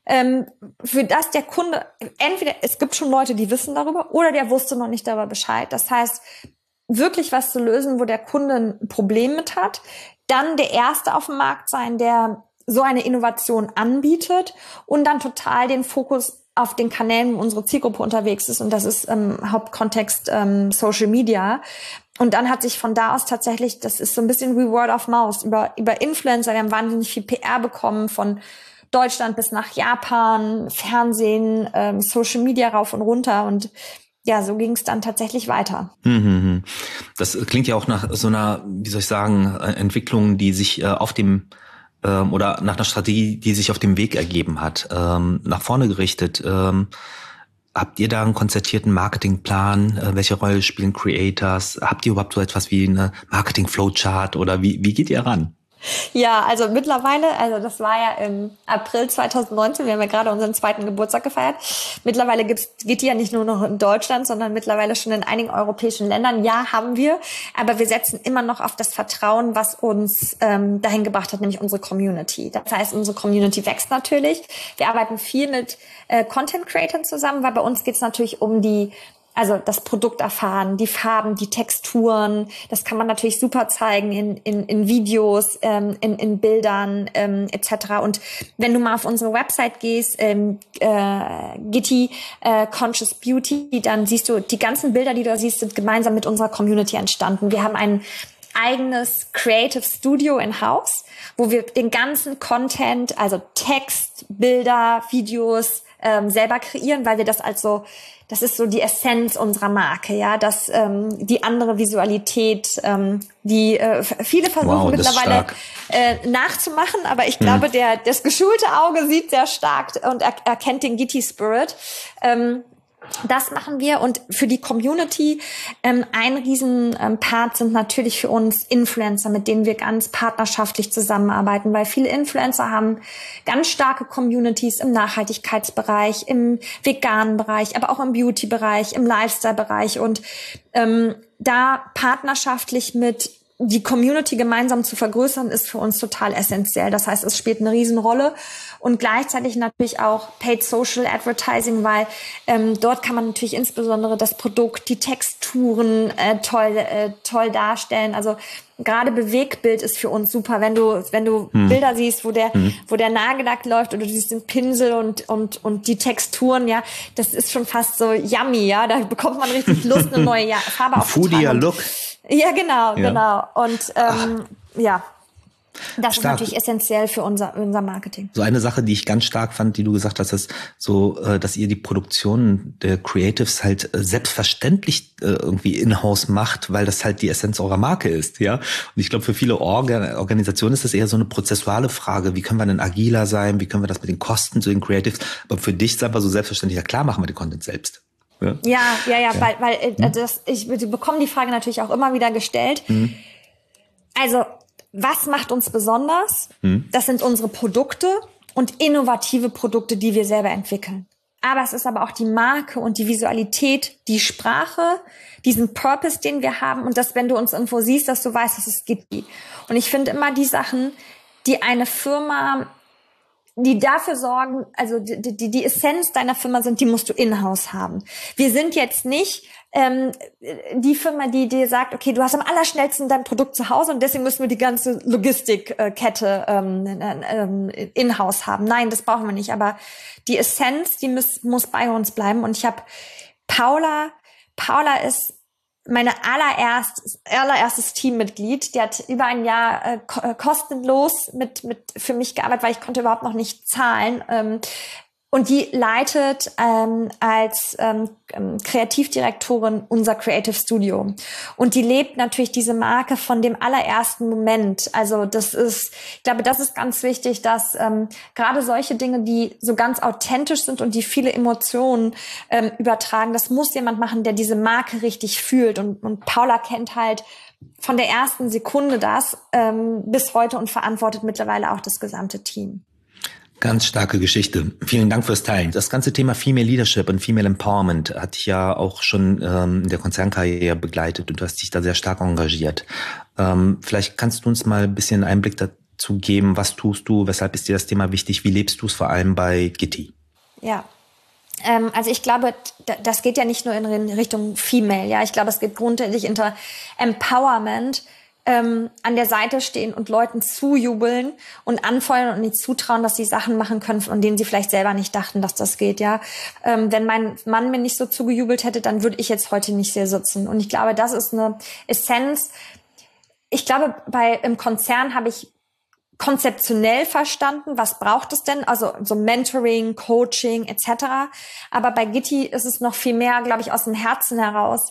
für das der Kunde, entweder es gibt schon Leute, die wissen darüber, oder der wusste noch nicht darüber Bescheid. Das heißt, wirklich was zu lösen, wo der Kunde ein Problem mit hat, dann der Erste auf dem Markt sein, der so eine Innovation anbietet und dann total den Fokus auf den Kanälen, wo unsere Zielgruppe unterwegs ist. Und das ist Hauptkontext Social Media. Und dann hat sich von da aus tatsächlich, das ist so ein bisschen wie Word of Mouth, über Influencer, wir haben wahnsinnig viel PR bekommen, von Deutschland bis nach Japan, Fernsehen, Social Media rauf und runter. Und ja, so ging es dann tatsächlich weiter. Das klingt ja auch nach so einer, wie soll ich sagen, Entwicklung, die sich auf dem oder nach einer Strategie, die sich auf dem Weg ergeben hat, nach vorne gerichtet. Habt ihr da einen konzertierten Marketingplan? Welche Rolle spielen Creators? Habt ihr überhaupt so etwas wie eine Marketing-Flowchart oder wie geht ihr ran? Ja, also mittlerweile, also das war ja im April 2019, wir haben ja gerade unseren 2. Geburtstag gefeiert. Mittlerweile geht die ja nicht nur noch in Deutschland, sondern mittlerweile schon in einigen europäischen Ländern. Ja, haben wir, aber wir setzen immer noch auf das Vertrauen, was uns dahin gebracht hat, nämlich unsere Community. Das heißt, unsere Community wächst natürlich. Wir arbeiten viel mit Content-Creatern zusammen, weil bei uns geht es natürlich um also das Produkt erfahren, die Farben, die Texturen, das kann man natürlich super zeigen in Videos, in Bildern etc. Und wenn du mal auf unsere Website gehst, Gitti Conscious Beauty, dann siehst du, die ganzen Bilder, die du da siehst, sind gemeinsam mit unserer Community entstanden. Wir haben ein eigenes Creative Studio in-house, wo wir den ganzen Content, also Text, Bilder, Videos selber kreieren, weil wir das das ist so die Essenz unserer Marke, ja, dass die andere Visualität, die viele versuchen mittlerweile nachzumachen, aber ich glaube, das geschulte Auge sieht sehr stark und erkennt den Gitti Spirit. Das machen wir, und für die Community ein Riesenpart sind natürlich für uns Influencer, mit denen wir ganz partnerschaftlich zusammenarbeiten, weil viele Influencer haben ganz starke Communities im Nachhaltigkeitsbereich, im veganen Bereich, aber auch im Beauty-Bereich, im Lifestyle-Bereich, und da partnerschaftlich mit die Community gemeinsam zu vergrößern, ist für uns total essentiell. Das heißt, es spielt eine Riesenrolle, und gleichzeitig natürlich auch Paid Social Advertising, weil dort kann man natürlich insbesondere das Produkt, die Texturen toll darstellen. Also gerade Bewegtbild ist für uns super, wenn du Bilder siehst, wo der Nagellack läuft, oder du siehst den Pinsel und die Texturen, ja, das ist schon fast so yummy, ja, da bekommt man richtig Lust, eine neue Farbe aufzutragen. Foodier Look. Ja, genau. Und ja, das ist natürlich essentiell für unser Marketing. So eine Sache, die ich ganz stark fand, die du gesagt hast, ist so, dass ihr die Produktion der Creatives halt selbstverständlich irgendwie in-house macht, weil das halt die Essenz eurer Marke ist, ja. Und ich glaube, für viele Organisationen ist das eher so eine prozessuale Frage. Wie können wir denn agiler sein? Wie können wir das mit den Kosten zu den Creatives? Aber für dich ist einfach so selbstverständlich, ja klar, machen wir den Content selbst. Ja. Weil ich bekomme die Frage natürlich auch immer wieder gestellt. Also, was macht uns besonders? Das sind unsere Produkte und innovative Produkte, die wir selber entwickeln. Aber es ist aber auch die Marke und die Visualität, die Sprache, diesen Purpose, den wir haben, und dass, wenn du uns irgendwo siehst, dass du weißt, dass es Gitti. Und ich finde immer die Sachen, die eine Firma, die dafür sorgen, also die Essenz deiner Firma sind, die musst du in-house haben. Wir sind jetzt nicht die Firma, die dir sagt, okay, du hast am allerschnellsten dein Produkt zu Hause und deswegen müssen wir die ganze Logistikkette in-house haben. Nein, das brauchen wir nicht. Aber die Essenz, die muss bei uns bleiben. Und ich habe Paula ist meine allererstes Teammitglied. Die hat über ein Jahr kostenlos für mich gearbeitet, weil ich konnte überhaupt noch nicht zahlen. Und die leitet als Kreativdirektorin unser Creative Studio. Und die lebt natürlich diese Marke von dem allerersten Moment. Also ich glaube, das ist ganz wichtig, dass gerade solche Dinge, die so ganz authentisch sind und die viele Emotionen übertragen, das muss jemand machen, der diese Marke richtig fühlt. Und Paula kennt halt von der ersten Sekunde das bis heute und verantwortet mittlerweile auch das gesamte Team. Ganz starke Geschichte. Vielen Dank fürs Teilen. Das ganze Thema Female Leadership und Female Empowerment hat dich ja auch schon in der Konzernkarriere begleitet und du hast dich da sehr stark engagiert. Vielleicht kannst du uns mal ein bisschen Einblick zu geben. Was tust du? Weshalb ist dir das Thema wichtig? Wie lebst du es vor allem bei Gitti? Ja. Also ich glaube, das geht ja nicht nur in Richtung Female, ja. Ich glaube, es geht grundsätzlich hinter Empowerment, an der Seite stehen und Leuten zujubeln und anfeuern und nicht zutrauen, dass sie Sachen machen können, von denen sie vielleicht selber nicht dachten, dass das geht, ja. Wenn mein Mann mir nicht so zugejubelt hätte, dann würde ich jetzt heute nicht hier sitzen. Und ich glaube, das ist eine Essenz. Ich glaube, im Konzern habe ich konzeptionell verstanden, was braucht es denn? Also so Mentoring, Coaching etc. Aber bei Gitti ist es noch viel mehr, glaube ich, aus dem Herzen heraus,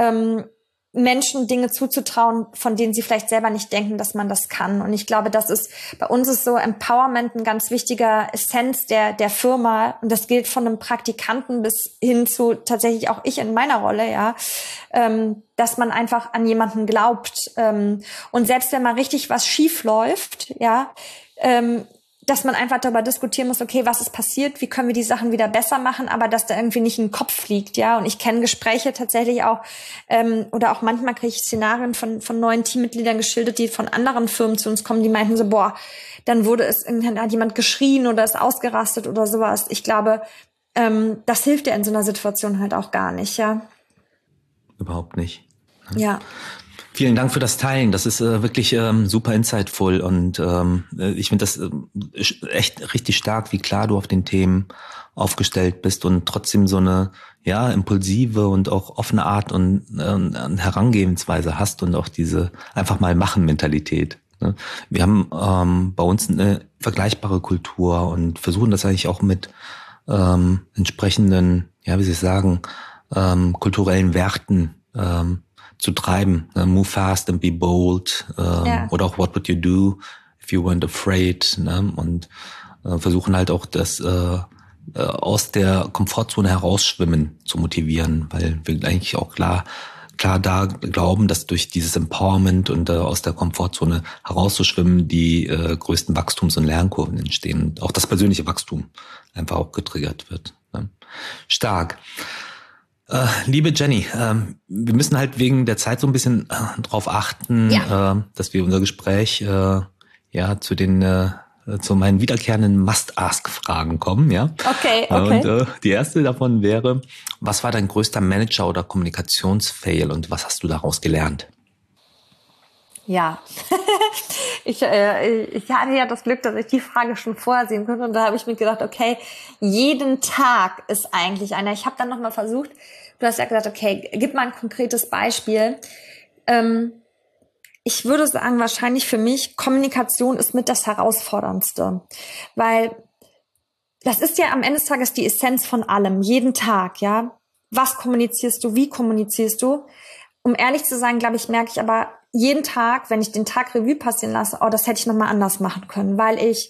Menschen Dinge zuzutrauen, von denen sie vielleicht selber nicht denken, dass man das kann. Und ich glaube, bei uns ist so Empowerment ein ganz wichtiger Essenz der Firma. Und das gilt von einem Praktikanten bis hin zu tatsächlich auch ich in meiner Rolle, ja, dass man einfach an jemanden glaubt. Und selbst wenn mal richtig was schief läuft, ja, dass man einfach darüber diskutieren muss, okay, was ist passiert, wie können wir die Sachen wieder besser machen, aber dass da irgendwie nicht ein Kopf fliegt, ja. Und ich kenne Gespräche tatsächlich auch, oder auch manchmal kriege ich Szenarien von neuen Teammitgliedern geschildert, die von anderen Firmen zu uns kommen, die meinten so, boah, dann hat jemand geschrien oder ist ausgerastet oder sowas. Ich glaube, das hilft ja in so einer Situation halt auch gar nicht, ja. Überhaupt nicht. Ja. Vielen Dank für das Teilen. Das ist wirklich super insightful und ich finde das echt richtig stark, wie klar du auf den Themen aufgestellt bist und trotzdem so eine impulsive und auch offene Art und Herangehensweise hast und auch diese einfach mal machen Mentalität. Ne? Wir haben bei uns eine vergleichbare Kultur und versuchen das eigentlich auch mit entsprechenden, wie soll ich sagen, kulturellen Werten zu treiben. Move fast and be bold. Oder auch what would you do if you weren't afraid. Ne? Und versuchen halt auch das aus der Komfortzone herausschwimmen zu motivieren, weil wir eigentlich auch klar da glauben, dass durch dieses Empowerment und aus der Komfortzone herauszuschwimmen die größten Wachstums- und Lernkurven entstehen. Und auch das persönliche Wachstum einfach auch getriggert wird. Ne? Stark. Liebe Jenny, wir müssen halt wegen der Zeit so ein bisschen drauf achten, dass wir unser Gespräch zu meinen wiederkehrenden Must-Ask-Fragen kommen, ja. Okay. Und die erste davon wäre: Was war dein größter Manager- oder Kommunikationsfail und was hast du daraus gelernt? Ja, ich hatte ja das Glück, dass ich die Frage schon vorher sehen konnte und da habe ich mir gedacht, okay, jeden Tag ist eigentlich einer. Ich habe dann nochmal versucht, du hast ja gesagt, okay, gib mal ein konkretes Beispiel. Ich würde sagen, wahrscheinlich für mich, Kommunikation ist mit das Herausforderndste, weil das ist ja am Ende des Tages die Essenz von allem, jeden Tag, ja. Was kommunizierst du, wie kommunizierst du? Um ehrlich zu sein, glaube ich, merke ich aber jeden Tag, wenn ich den Tag Revue passieren lasse, das hätte ich nochmal anders machen können, weil ich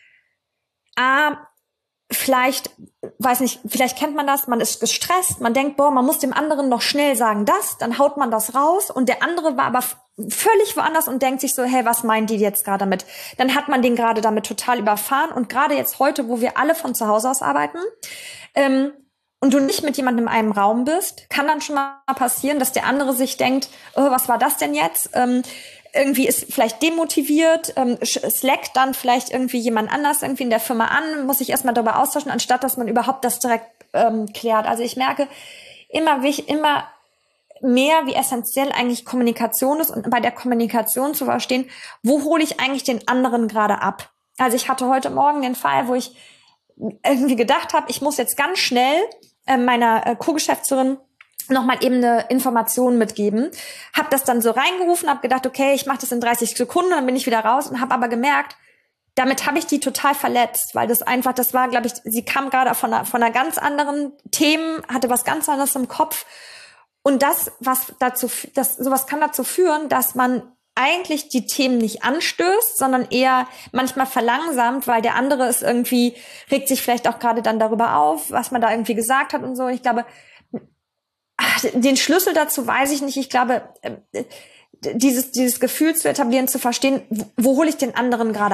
vielleicht kennt man das, man ist gestresst, man denkt, man muss dem anderen noch schnell sagen dann haut man das raus und der andere war aber völlig woanders und denkt sich so, hey, was meint die jetzt gerade damit? Dann hat man den gerade damit total überfahren und gerade jetzt heute, wo wir alle von zu Hause aus arbeiten, und du nicht mit jemandem in einem Raum bist, kann dann schon mal passieren, dass der andere sich denkt, was war das denn jetzt? Irgendwie ist vielleicht demotiviert, slackt dann vielleicht irgendwie jemand anders irgendwie in der Firma an, muss sich erstmal darüber austauschen, anstatt dass man überhaupt das direkt klärt. Also ich merke immer mehr, wie essentiell eigentlich Kommunikation ist und bei der Kommunikation zu verstehen, wo hole ich eigentlich den anderen gerade ab? Also ich hatte heute Morgen den Fall, wo ich irgendwie gedacht habe, ich muss jetzt ganz schnell meiner Co-Geschäftsführerin nochmal eben eine Information mitgeben. Hab das dann so reingerufen, hab gedacht, okay, ich mache das in 30 Sekunden, dann bin ich wieder raus und habe aber gemerkt, damit habe ich die total verletzt, weil das war, glaube ich, sie kam gerade von einer ganz anderen Themen, hatte was ganz anderes im Kopf und sowas kann dazu führen, dass man eigentlich die Themen nicht anstößt, sondern eher manchmal verlangsamt, weil der andere ist irgendwie, regt sich vielleicht auch gerade dann darüber auf, was man da irgendwie gesagt hat und so. Ich glaube, den Schlüssel dazu weiß ich nicht. Ich glaube, dieses Gefühl zu etablieren, zu verstehen, wo hole ich den anderen gerade ab?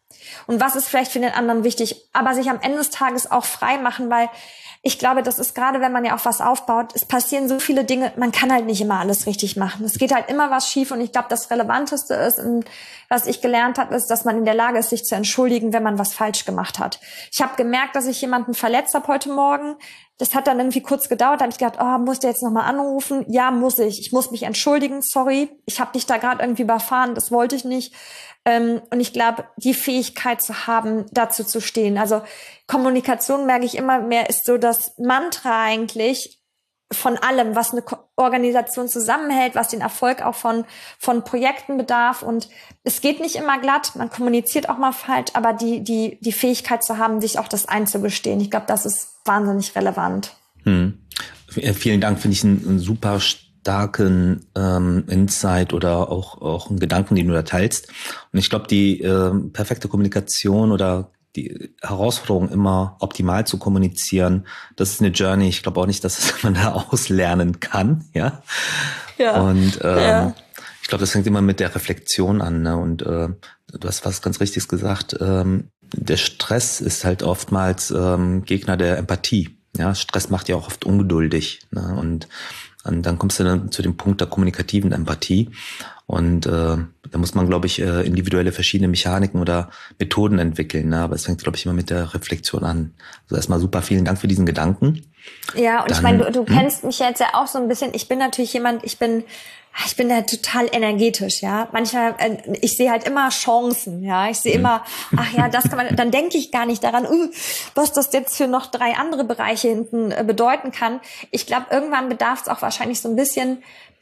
Und was ist vielleicht für den anderen wichtig, aber sich am Ende des Tages auch frei machen, weil ich glaube, das ist gerade, wenn man ja auch was aufbaut, es passieren so viele Dinge, man kann halt nicht immer alles richtig machen. Es geht halt immer was schief und ich glaube, das Relevanteste ist, was ich gelernt habe, ist, dass man in der Lage ist, sich zu entschuldigen, wenn man was falsch gemacht hat. Ich habe gemerkt, dass ich jemanden verletzt habe heute Morgen. Das hat dann irgendwie kurz gedauert. Da habe ich gedacht, muss der jetzt nochmal anrufen? Ja, muss ich. Ich muss mich entschuldigen, sorry. Ich habe dich da gerade irgendwie überfahren, das wollte ich nicht. Und ich glaube, die Fähigkeit zu haben, dazu zu stehen. Also Kommunikation, merke ich immer mehr, ist so das Mantra eigentlich von allem, was eine Organisation zusammenhält, was den Erfolg auch von Projekten bedarf. Und es geht nicht immer glatt, man kommuniziert auch mal falsch, aber die Fähigkeit zu haben, sich auch das einzugestehen, ich glaube, das ist wahnsinnig relevant. Vielen Dank, finde ich einen super starken Insight oder auch einen Gedanken, den du da teilst. Und ich glaube, die perfekte Kommunikation oder die Herausforderung, immer optimal zu kommunizieren, das ist eine Journey. Ich glaube auch nicht, dass man da auslernen kann. Ja. Und ich glaube, das fängt immer mit der Reflexion an. Ne? Und du hast was ganz Richtiges gesagt. Der Stress ist halt oftmals Gegner der Empathie. Ja, Stress macht ja auch oft ungeduldig. Ne? Und dann kommst du dann zu dem Punkt der kommunikativen Empathie. Und da muss man, glaube ich, individuelle verschiedene Mechaniken oder Methoden entwickeln. Ne? Aber es fängt, glaube ich, immer mit der Reflexion an. Also erstmal super, vielen Dank für diesen Gedanken. Ja, und dann, ich meine, du kennst mich jetzt ja auch so ein bisschen. Ich bin natürlich jemand, ich bin da total energetisch, ja. Manchmal, ich sehe halt immer Chancen, ja. Ich sehe immer, ach ja, das kann man, dann denke ich gar nicht daran, was das jetzt für noch 3 andere Bereiche hinten bedeuten kann. Ich glaube, irgendwann bedarf es auch wahrscheinlich so ein bisschen,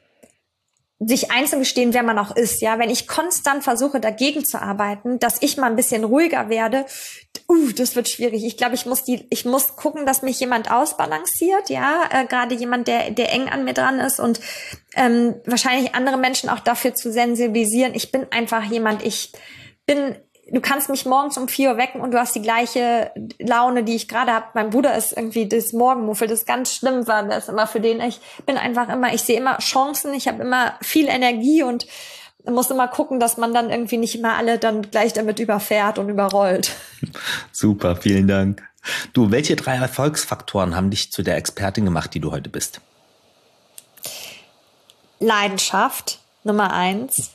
sich einzugestehen, wer man auch ist, ja. Wenn ich konstant versuche, dagegen zu arbeiten, dass ich mal ein bisschen ruhiger werde, das wird schwierig. Ich glaube, ich muss gucken, dass mich jemand ausbalanciert, ja. Gerade jemand, der eng an mir dran ist und wahrscheinlich andere Menschen auch dafür zu sensibilisieren. Ich bin einfach jemand, du kannst mich morgens um 4 Uhr wecken und du hast die gleiche Laune, die ich gerade habe. Mein Bruder ist irgendwie das Morgenmuffel, das ganz schlimm war. Das ist immer für den, ich sehe immer Chancen, ich habe immer viel Energie und muss immer gucken, dass man dann irgendwie nicht immer alle dann gleich damit überfährt und überrollt. Super, vielen Dank. Du, welche 3 Erfolgsfaktoren haben dich zu der Expertin gemacht, die du heute bist? Leidenschaft, Nummer 1.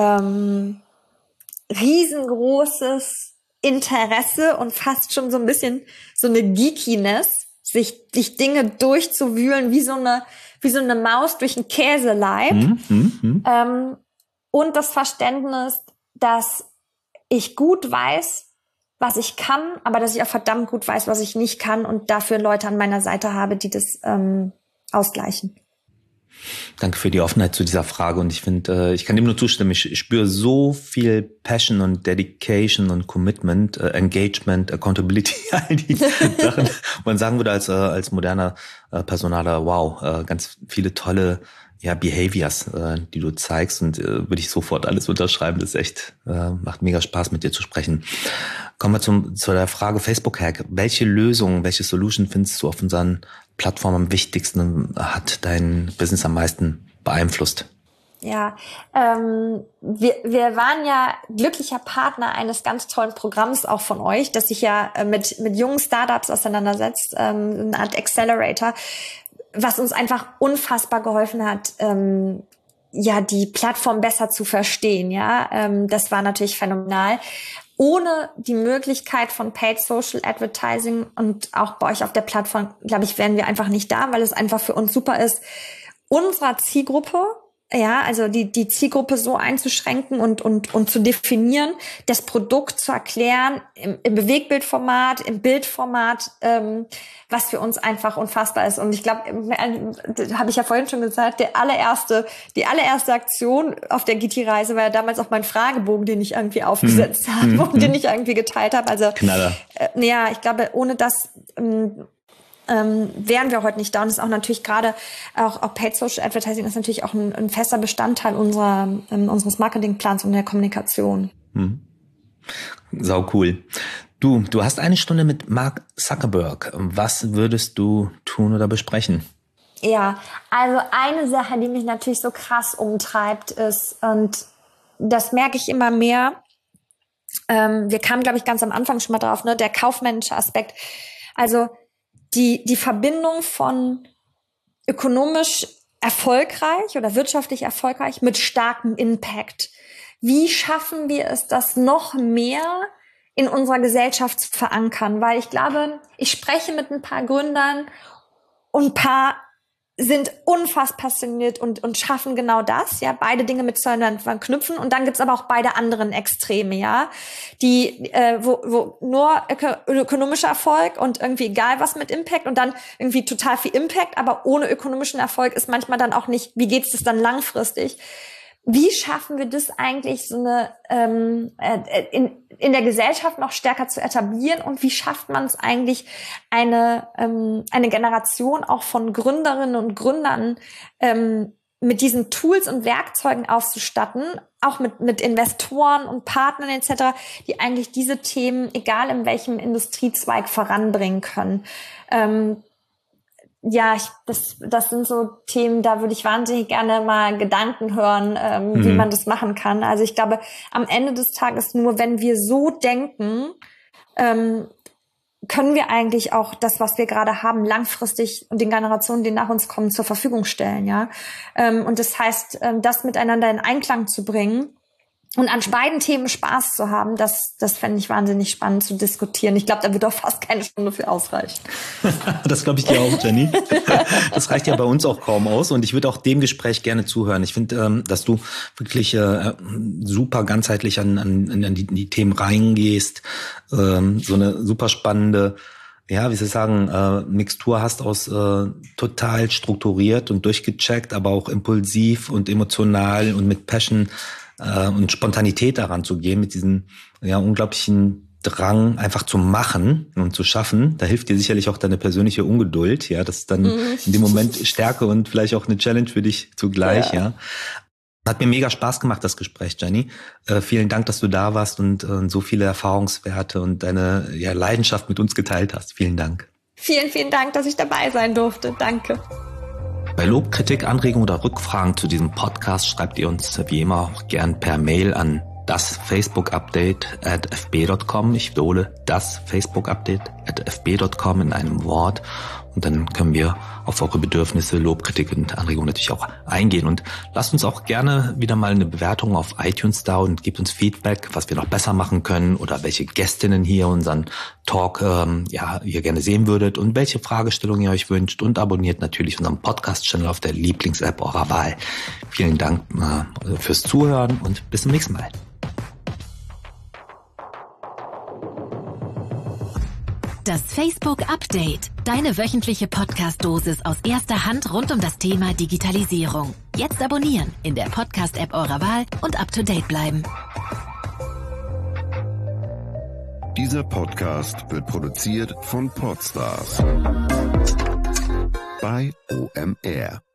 Riesengroßes Interesse und fast schon so ein bisschen so eine Geekiness, sich Dinge durchzuwühlen, wie so eine Maus durch einen Käseleib. Und das Verständnis, dass ich gut weiß, was ich kann, aber dass ich auch verdammt gut weiß, was ich nicht kann und dafür Leute an meiner Seite habe, die das ausgleichen. Danke für die Offenheit zu dieser Frage und ich finde, ich kann dem nur zustimmen. Ich spüre so viel Passion und Dedication und Commitment, Engagement, Accountability, all die Sachen, wo man sagen würde als moderner Personaler, wow, ganz viele tolle Behaviors, die du zeigst und würde ich sofort alles unterschreiben. Das ist echt, macht mega Spaß, mit dir zu sprechen. Kommen wir zu der Frage Facebook-Hack. Welche Lösung, welche Solution findest du auf unseren Plattformen am wichtigsten, hat dein Business am meisten beeinflusst? Ja, wir waren ja glücklicher Partner eines ganz tollen Programms auch von euch, das sich ja mit jungen Startups auseinandersetzt, eine Art Accelerator, was uns einfach unfassbar geholfen hat, die Plattform besser zu verstehen. Ja, das war natürlich phänomenal. Ohne die Möglichkeit von Paid Social Advertising und auch bei euch auf der Plattform, glaube ich, wären wir einfach nicht da, weil es einfach für uns super ist, unserer Zielgruppe, also die Zielgruppe so einzuschränken und zu definieren, das Produkt zu erklären im Bewegtbildformat, im Bildformat, was für uns einfach unfassbar ist. Und ich glaube, habe ich ja vorhin schon gesagt, die allererste Aktion auf der GT-Reise war ja damals auch mein Fragebogen, den ich irgendwie aufgesetzt habe und den ich irgendwie geteilt habe. Also Knaller. Ich glaube, ohne das wären wir heute nicht da. Und ist auch natürlich gerade auch Paid Social Advertising ist natürlich auch ein fester Bestandteil unseres Marketingplans und der Kommunikation. Sau cool. Du hast 1 Stunde mit Mark Zuckerberg. Was würdest du tun oder besprechen? Ja, also eine Sache, die mich natürlich so krass umtreibt, ist, und das merke ich immer mehr, wir kamen, glaube ich, ganz am Anfang schon mal drauf, ne, der kaufmännische Aspekt. Also die Verbindung von ökonomisch erfolgreich oder wirtschaftlich erfolgreich mit starkem Impact. Wie schaffen wir es, das noch mehr in unserer Gesellschaft zu verankern? Weil ich glaube, ich spreche mit ein paar Gründern und ein paar sind unfassbar passioniert und schaffen genau das, ja, beide Dinge miteinander verknüpfen. Und dann gibt's aber auch beide anderen Extreme, ja, die wo nur ökonomischer Erfolg und irgendwie egal was mit Impact und dann irgendwie total viel Impact, aber ohne ökonomischen Erfolg ist manchmal dann auch nicht, wie geht's das dann langfristig? Wie schaffen wir das eigentlich, so eine in der Gesellschaft noch stärker zu etablieren und wie schafft man es eigentlich, eine Generation auch von Gründerinnen und Gründern mit diesen Tools und Werkzeugen auszustatten, auch mit Investoren und Partnern etc., die eigentlich diese Themen, egal in welchem Industriezweig, voranbringen können. Ja, das sind so Themen, da würde ich wahnsinnig gerne mal Gedanken hören, wie man das machen kann. Also ich glaube, am Ende des Tages nur, wenn wir so denken, können wir eigentlich auch das, was wir gerade haben, langfristig und den Generationen, die nach uns kommen, zur Verfügung stellen, ja. Und das heißt, das miteinander in Einklang zu bringen und an beiden Themen Spaß zu haben, das fände ich wahnsinnig spannend zu diskutieren. Ich glaube, da wird auch fast keine Stunde für ausreichen. Das glaube ich dir auch, Jenny. Das reicht ja bei uns auch kaum aus. Und ich würde auch dem Gespräch gerne zuhören. Ich finde, dass du wirklich super ganzheitlich an die Themen reingehst. So eine super spannende, ja, wie soll ich sagen, Mixtur hast aus total strukturiert und durchgecheckt, aber auch impulsiv und emotional und mit Passion und Spontanität daran zu gehen, mit diesem unglaublichen Drang einfach zu machen und zu schaffen. Da hilft dir sicherlich auch deine persönliche Ungeduld, ja, das ist dann in dem Moment Stärke und vielleicht auch eine Challenge für dich zugleich, ja. Hat mir mega Spaß gemacht, das Gespräch, Jenny. Vielen Dank, dass du da warst und so viele Erfahrungswerte und deine Leidenschaft mit uns geteilt hast. Vielen Dank. Vielen, vielen Dank, dass ich dabei sein durfte. Danke. Bei Lob, Kritik, Anregungen oder Rückfragen zu diesem Podcast schreibt ihr uns wie immer auch gern per Mail an dasfacebookupdate@fb.com. Ich wiederhole, dasfacebookupdate@fb.com in einem Wort. Und dann können wir auf eure Bedürfnisse, Lob, Kritik und Anregungen natürlich auch eingehen. Und lasst uns auch gerne wieder mal eine Bewertung auf iTunes da und gebt uns Feedback, was wir noch besser machen können oder welche Gästinnen hier unseren Talk ihr gerne sehen würdet und welche Fragestellungen ihr euch wünscht. Und abonniert natürlich unseren Podcast-Channel auf der Lieblings-App eurer Wahl. Vielen Dank fürs Zuhören und bis zum nächsten Mal. Das Facebook Update. Deine wöchentliche Podcast-Dosis aus erster Hand rund um das Thema Digitalisierung. Jetzt abonnieren in der Podcast-App eurer Wahl und up to date bleiben. Dieser Podcast wird produziert von Podstars bei OMR.